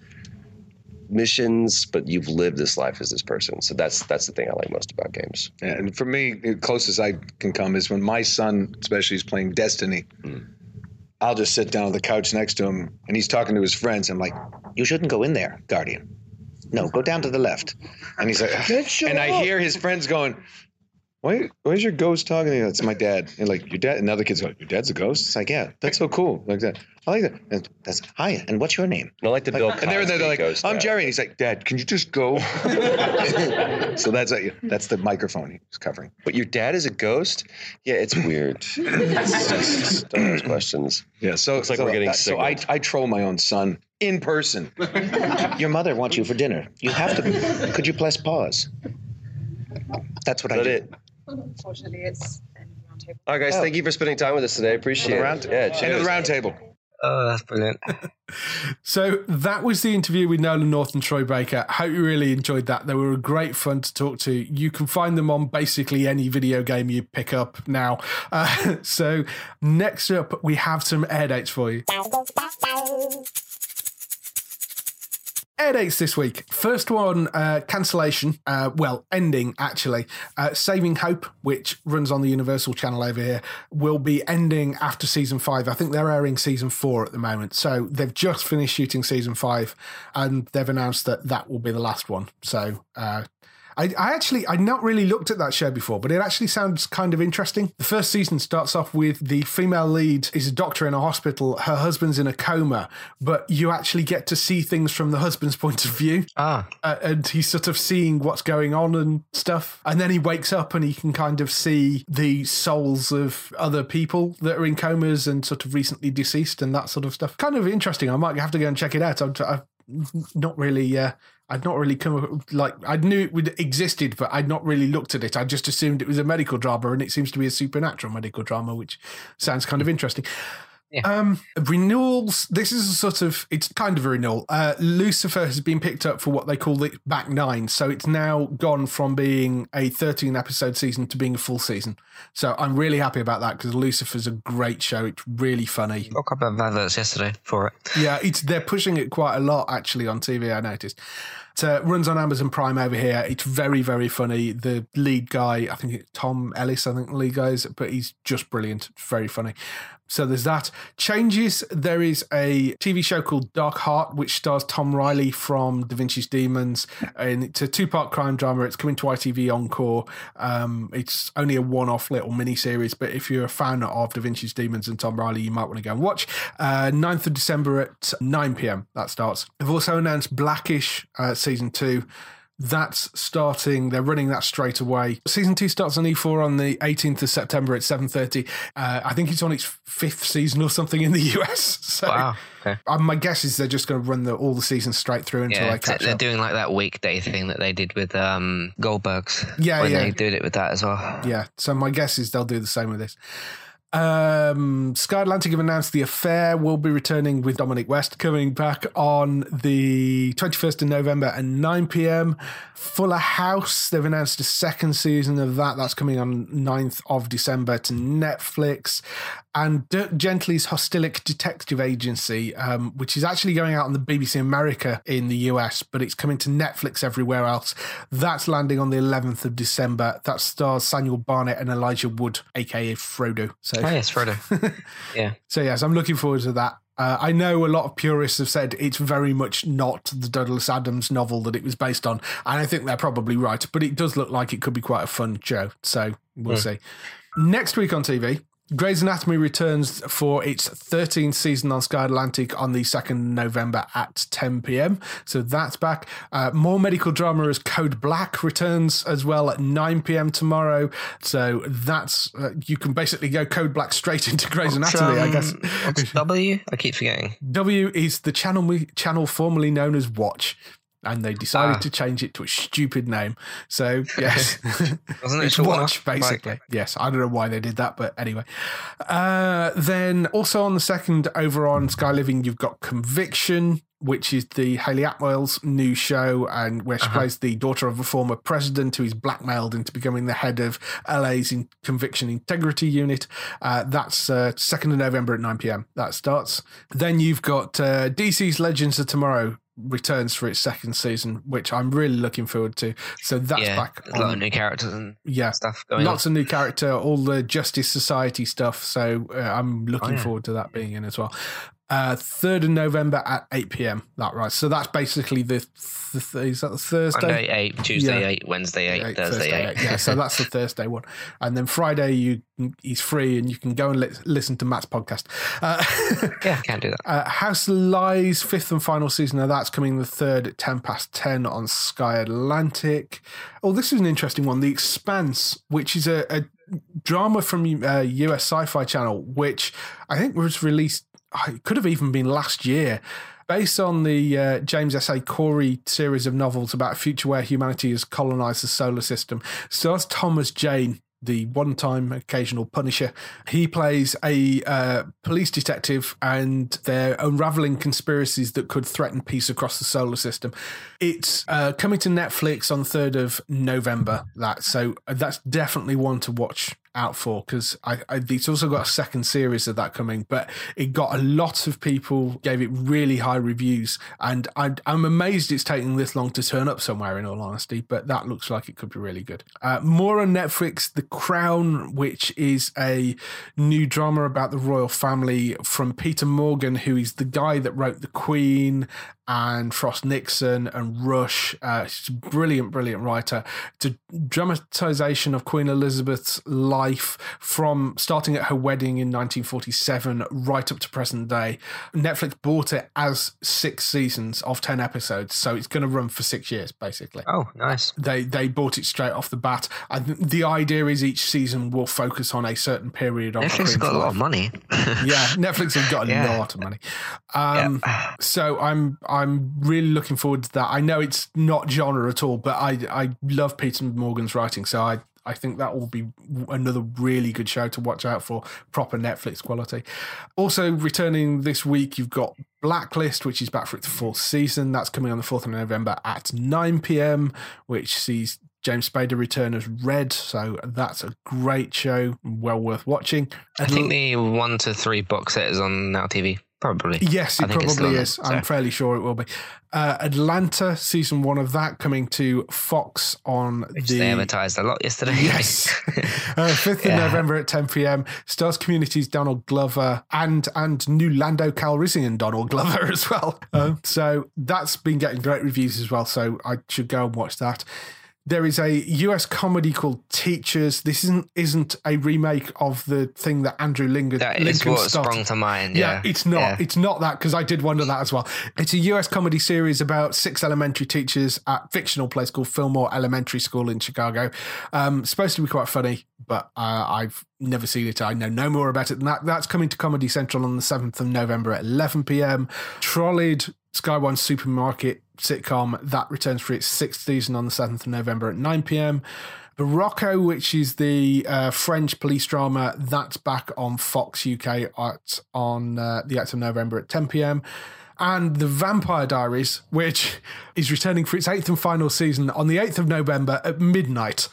missions, but you've lived this life as this person. So that's that's the thing I like most about games. Yeah, and for me, the closest I can come is when my son, especially, is playing Destiny. Mm. I'll just sit down on the couch next to him, and he's talking to his friends. I'm like, "You shouldn't go in there, Guardian. No, go down to the left." And he's like, and I hear his friends going, Why, why is your ghost talking to you? It's my dad. And like, your dad, and other kids go, your dad's a ghost? It's like, yeah, that's so cool. Like that. I like that. And that's, hi, and what's your name? I like the like, Bill and they're, they're like, ghost I'm dad. Jerry. And he's like, Dad, can you just go? So that's like, that's the microphone he was covering. But your dad is a ghost? Yeah, it's weird. It's just, don't ask questions. Yeah, so it's like so we're getting that, sick. So I, I troll my own son in person. Your mother wants you for dinner. You have to, could you press pause? That's what Is I that do. it? Unfortunately, it's round table. All right, guys, Oh. thank you for spending time with us today. Appreciate Round- it. Yeah, End of cheers. the round table. Oh, that's brilliant. So that was the interview with Nolan North and Troy Baker. Hope you really enjoyed that. They were a great fun to talk to. You can find them on basically any video game you pick up now. Uh, so next up, we have some air dates for you. Air dates this week. First one, uh, cancellation. Uh, well, ending, actually. Uh, Saving Hope, which runs on the Universal channel over here, will be ending after season five. I think they're airing season four at the moment. So they've just finished shooting season five, and they've announced that that will be the last one. So uh, I, I actually, I'd not really looked at that show before, but it actually sounds kind of interesting. The first season starts off with the female lead is a doctor in a hospital. Her husband's in a coma, but you actually get to see things from the husband's point of view. Ah. Uh, and he's sort of seeing what's going on and stuff. And then he wakes up and he can kind of see the souls of other people that are in comas and sort of recently deceased and that sort of stuff. Kind of interesting. I might have to go and check it out. I've, I've not really, uh, I'd not really come like I knew it existed, but I'd not really looked at it. I just assumed it was a medical drama, and it seems to be a supernatural medical drama, which sounds kind of interesting. Yeah. Um, renewals. This is a sort of, it's kind of a renewal. Uh, Lucifer has been picked up for what they call the back nine. So it's now gone from being a thirteen episode season to being a full season. So I'm really happy about that because Lucifer's a great show. It's really funny. Got a couple of adverts yesterday for it. Yeah, it's they're pushing it quite a lot actually on T V, I noticed. It uh, runs on Amazon Prime over here. It's very, very funny. The lead guy, I think it's Tom Ellis, I think the lead guy is, but he's just brilliant. It's very funny. So there's that. Changes. There is a T V show called Dark Heart, which stars Tom Riley from Da Vinci's Demons. And it's a two-part crime drama. It's coming to I T V Encore. Um, it's only a one-off little mini-series, but if you're a fan of Da Vinci's Demons and Tom Riley, you might want to go and watch. Uh, ninth of December at nine p.m. that starts. They've also announced Blackish uh, Season two. That's starting, they're running that straight away. Season two starts on E four on the eighteenth of September at seven thirty. Uh, I think it's on its fifth season or something in the U S. So wow. Okay. Uh, my guess is they're just going to run the, all the seasons straight through until yeah, they catch they're up. doing like that weekday thing that they did with um, Goldberg's. Yeah, when yeah. they did it with that as well. Yeah, so my guess is they'll do the same with this. Um, Sky Atlantic have announced The Affair will be returning with Dominic West, coming back on the twenty-first of November at nine p.m. Fuller House, they've announced a second season of that. That's coming on ninth of December to Netflix. And Dirk Gently's Hostilic Detective Agency, um, which is actually going out on the B B C America in the U S, but it's coming to Netflix everywhere else. That's landing on the eleventh of December. That stars Samuel Barnett and Elijah Wood, aka Frodo. So, oh, yes, Frodo. Yeah. So, yes, I'm looking forward to that. Uh, I know a lot of purists have said it's very much not the Douglas Adams novel that it was based on, and I think they're probably right, but it does look like it could be quite a fun show, so we'll mm. see. Next week on T V, Grey's Anatomy returns for its thirteenth season on Sky Atlantic on the second of November at ten p.m. So that's back. Uh, more medical drama as Code Black returns as well at nine p.m. tomorrow. So that's, uh, you can basically go Code Black straight into Grey's Anatomy, um, I guess. What's W? I keep forgetting. W is the channel we, channel formerly known as Watch. And they decided ah. to change it to a stupid name. So, yes. Wasn't it it's Watch, basically. Like... Yes, I don't know why they did that, but anyway. Uh, then also on the second, over on Sky Living, you've got Conviction, which is the Hayley Atwell's new show, and where she uh-huh. plays the daughter of a former president who is blackmailed into becoming the head of L A's in Conviction Integrity Unit. Uh, that's uh, second of November at nine p.m. That starts. Then you've got uh, D C's Legends of Tomorrow returns for its second season, which I'm really looking forward to. So that's yeah, back. There's on, a lot of new characters and yeah, stuff going lots on. of new character, all the Justice Society stuff. So uh, I'm looking oh, yeah. forward to that being in as well. Uh, third of November at eight p.m. That right. So that's basically the, the, the is that the Thursday? Monday eight, Tuesday yeah. eight, Wednesday eight, eight Thursday, Thursday eight. eight. Yeah, so that's the Thursday one, and then Friday you he's free and you can go and li- listen to Matt's podcast. Uh, yeah, can't do that. Uh, House Lies fifth and final season of that's coming the third at ten past ten on Sky Atlantic. Oh, this is an interesting one. The Expanse, which is a, a drama from uh, U S Sci-Fi Channel, which I think was released. It could have even been last year, based on the uh, James S A Corey series of novels about a future where humanity has colonized the solar system. Stars Thomas Jane, the one-time occasional Punisher. He plays a uh, police detective, and they're unraveling conspiracies that could threaten peace across the solar system. It's uh, coming to Netflix on the third of November. That so that's definitely one to watch out for, because I, I, it's also got a second series of that coming, but it got a lot of people gave it really high reviews, and I, I'm amazed it's taking this long to turn up somewhere, in all honesty, but that looks like it could be really good. Uh, more on Netflix, The Crown, which is a new drama about the royal family from Peter Morgan, who is the guy that wrote The Queen and Frost Nixon and Rush. Uh, she's a brilliant, brilliant writer. It's a dramatization of Queen Elizabeth's life from starting at her wedding in nineteen forty-seven right up to present day. Netflix bought it as six seasons of ten episodes, so it's going to run for six years, basically. Oh, nice. They they bought it straight off the bat. I th- the idea is each season will focus on a certain period of Netflix the Queen's got a lot life. of money. Yeah, Netflix has got a yeah. lot of money. Um, yeah. So I'm I'm really looking forward to that. I know it's not genre at all, but I I love Peter Morgan's writing, so I I think that will be another really good show to watch out for, proper Netflix quality. Also returning this week, you've got Blacklist, which is back for its fourth season. That's coming on the fourth of November at nine p.m, which sees James Spader return as Red, so that's a great show, well worth watching. I think the one to three box set is on Now T V. Probably. Yes, it probably is. There, so. I'm fairly sure it will be. Uh, Atlanta, season one of that, coming to Fox on Which the... they advertised a lot yesterday. Yes. uh, fifth yeah. of November at ten p.m. Stars Community's Donald Glover and and new Lando Calrissian Donald Glover as well. Uh, so that's been getting great reviews as well, so I should go and watch that. There is a U S comedy called Teachers. This isn't isn't a remake of the thing that Andrew Lincoln That is Lincoln what started. sprung to mind. Yeah, yeah it's not. Yeah. It's not that, because I did wonder that as well. It's a U S comedy series about six elementary teachers at a fictional place called Fillmore Elementary School in Chicago. Um, supposed to be quite funny, but uh, I've never seen it. I know no more about it than that. That's coming to Comedy Central on the seventh of November at eleven p.m. Trolleyed, Sky One Supermarket sitcom, that returns for its sixth season on the seventh of November at nine p.m. Barocco, which is the uh, French police drama, that's back on Fox U K at, on uh, the eighth of November at ten p.m. And The Vampire Diaries, which is returning for its eighth and final season on the eighth of November at midnight.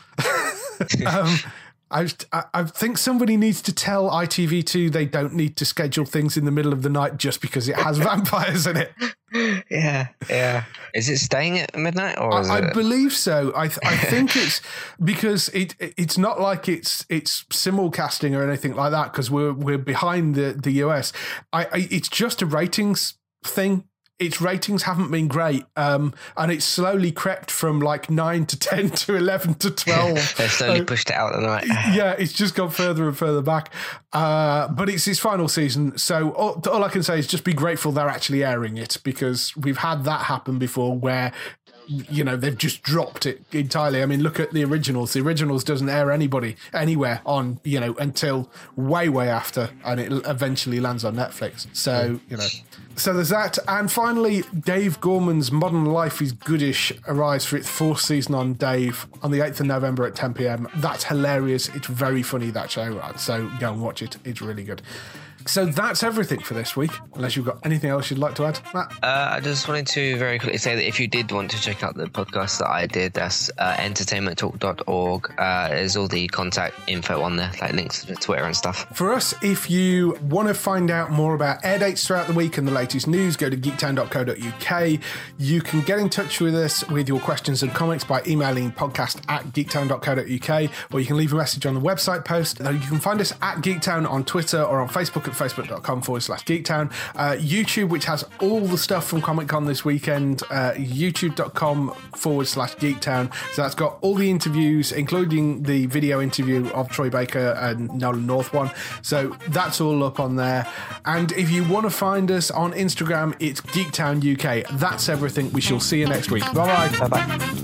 um, I, I think somebody needs to tell I T V two they don't need to schedule things in the middle of the night just because it has vampires in it. Yeah, yeah. Is it staying at midnight, or is I, it? I believe so. I th- I think it's because it it's not like it's it's simulcasting or anything like that, because we're we're behind the the U S. I, I it's just a ratings thing. Its ratings haven't been great, um, and it's slowly crept from like nine to ten to eleven to twelve. They slowly uh, pushed it out of the night. Yeah, it's just gone further and further back. Uh, but it's its final season, so all, all I can say is just be grateful they're actually airing it, because we've had that happen before where, you know, they've just dropped it entirely. I mean, look at the originals. The originals doesn't air anybody anywhere on, you know, until way, way after, and it eventually lands on Netflix. So, you know, so there's that. And finally, Dave Gorman's Modern Life is Goodish arrives for its fourth season on Dave on the eighth of November at ten p.m. That's hilarious. It's very funny, that show. So go and watch it. It's really good. So that's everything for this week, unless you've got anything else you'd like to add, Matt? Uh, I just wanted to very quickly say that if you did want to check out the podcast that I did, that's uh, entertainment talk dot org. Uh, there's all the contact info on there, like links to Twitter and stuff. For us, if you want to find out more about air dates throughout the week and the latest news, go to geektown dot co dot uk. You can get in touch with us with your questions and comments by emailing podcast at geektown dot co dot uk, or you can leave a message on the website post. You can find us at Geektown on Twitter or on Facebook at facebook.com forward slash Geektown. Uh, YouTube, which has all the stuff from Comic-Con this weekend, uh, youtube.com forward slash Geektown. So that's got all the interviews, including the video interview of Troy Baker and Nolan North one. So that's all up on there. And if you want to find us on Instagram, it's Geektown U K. That's everything. We shall see you next week. Bye-bye. Bye-bye.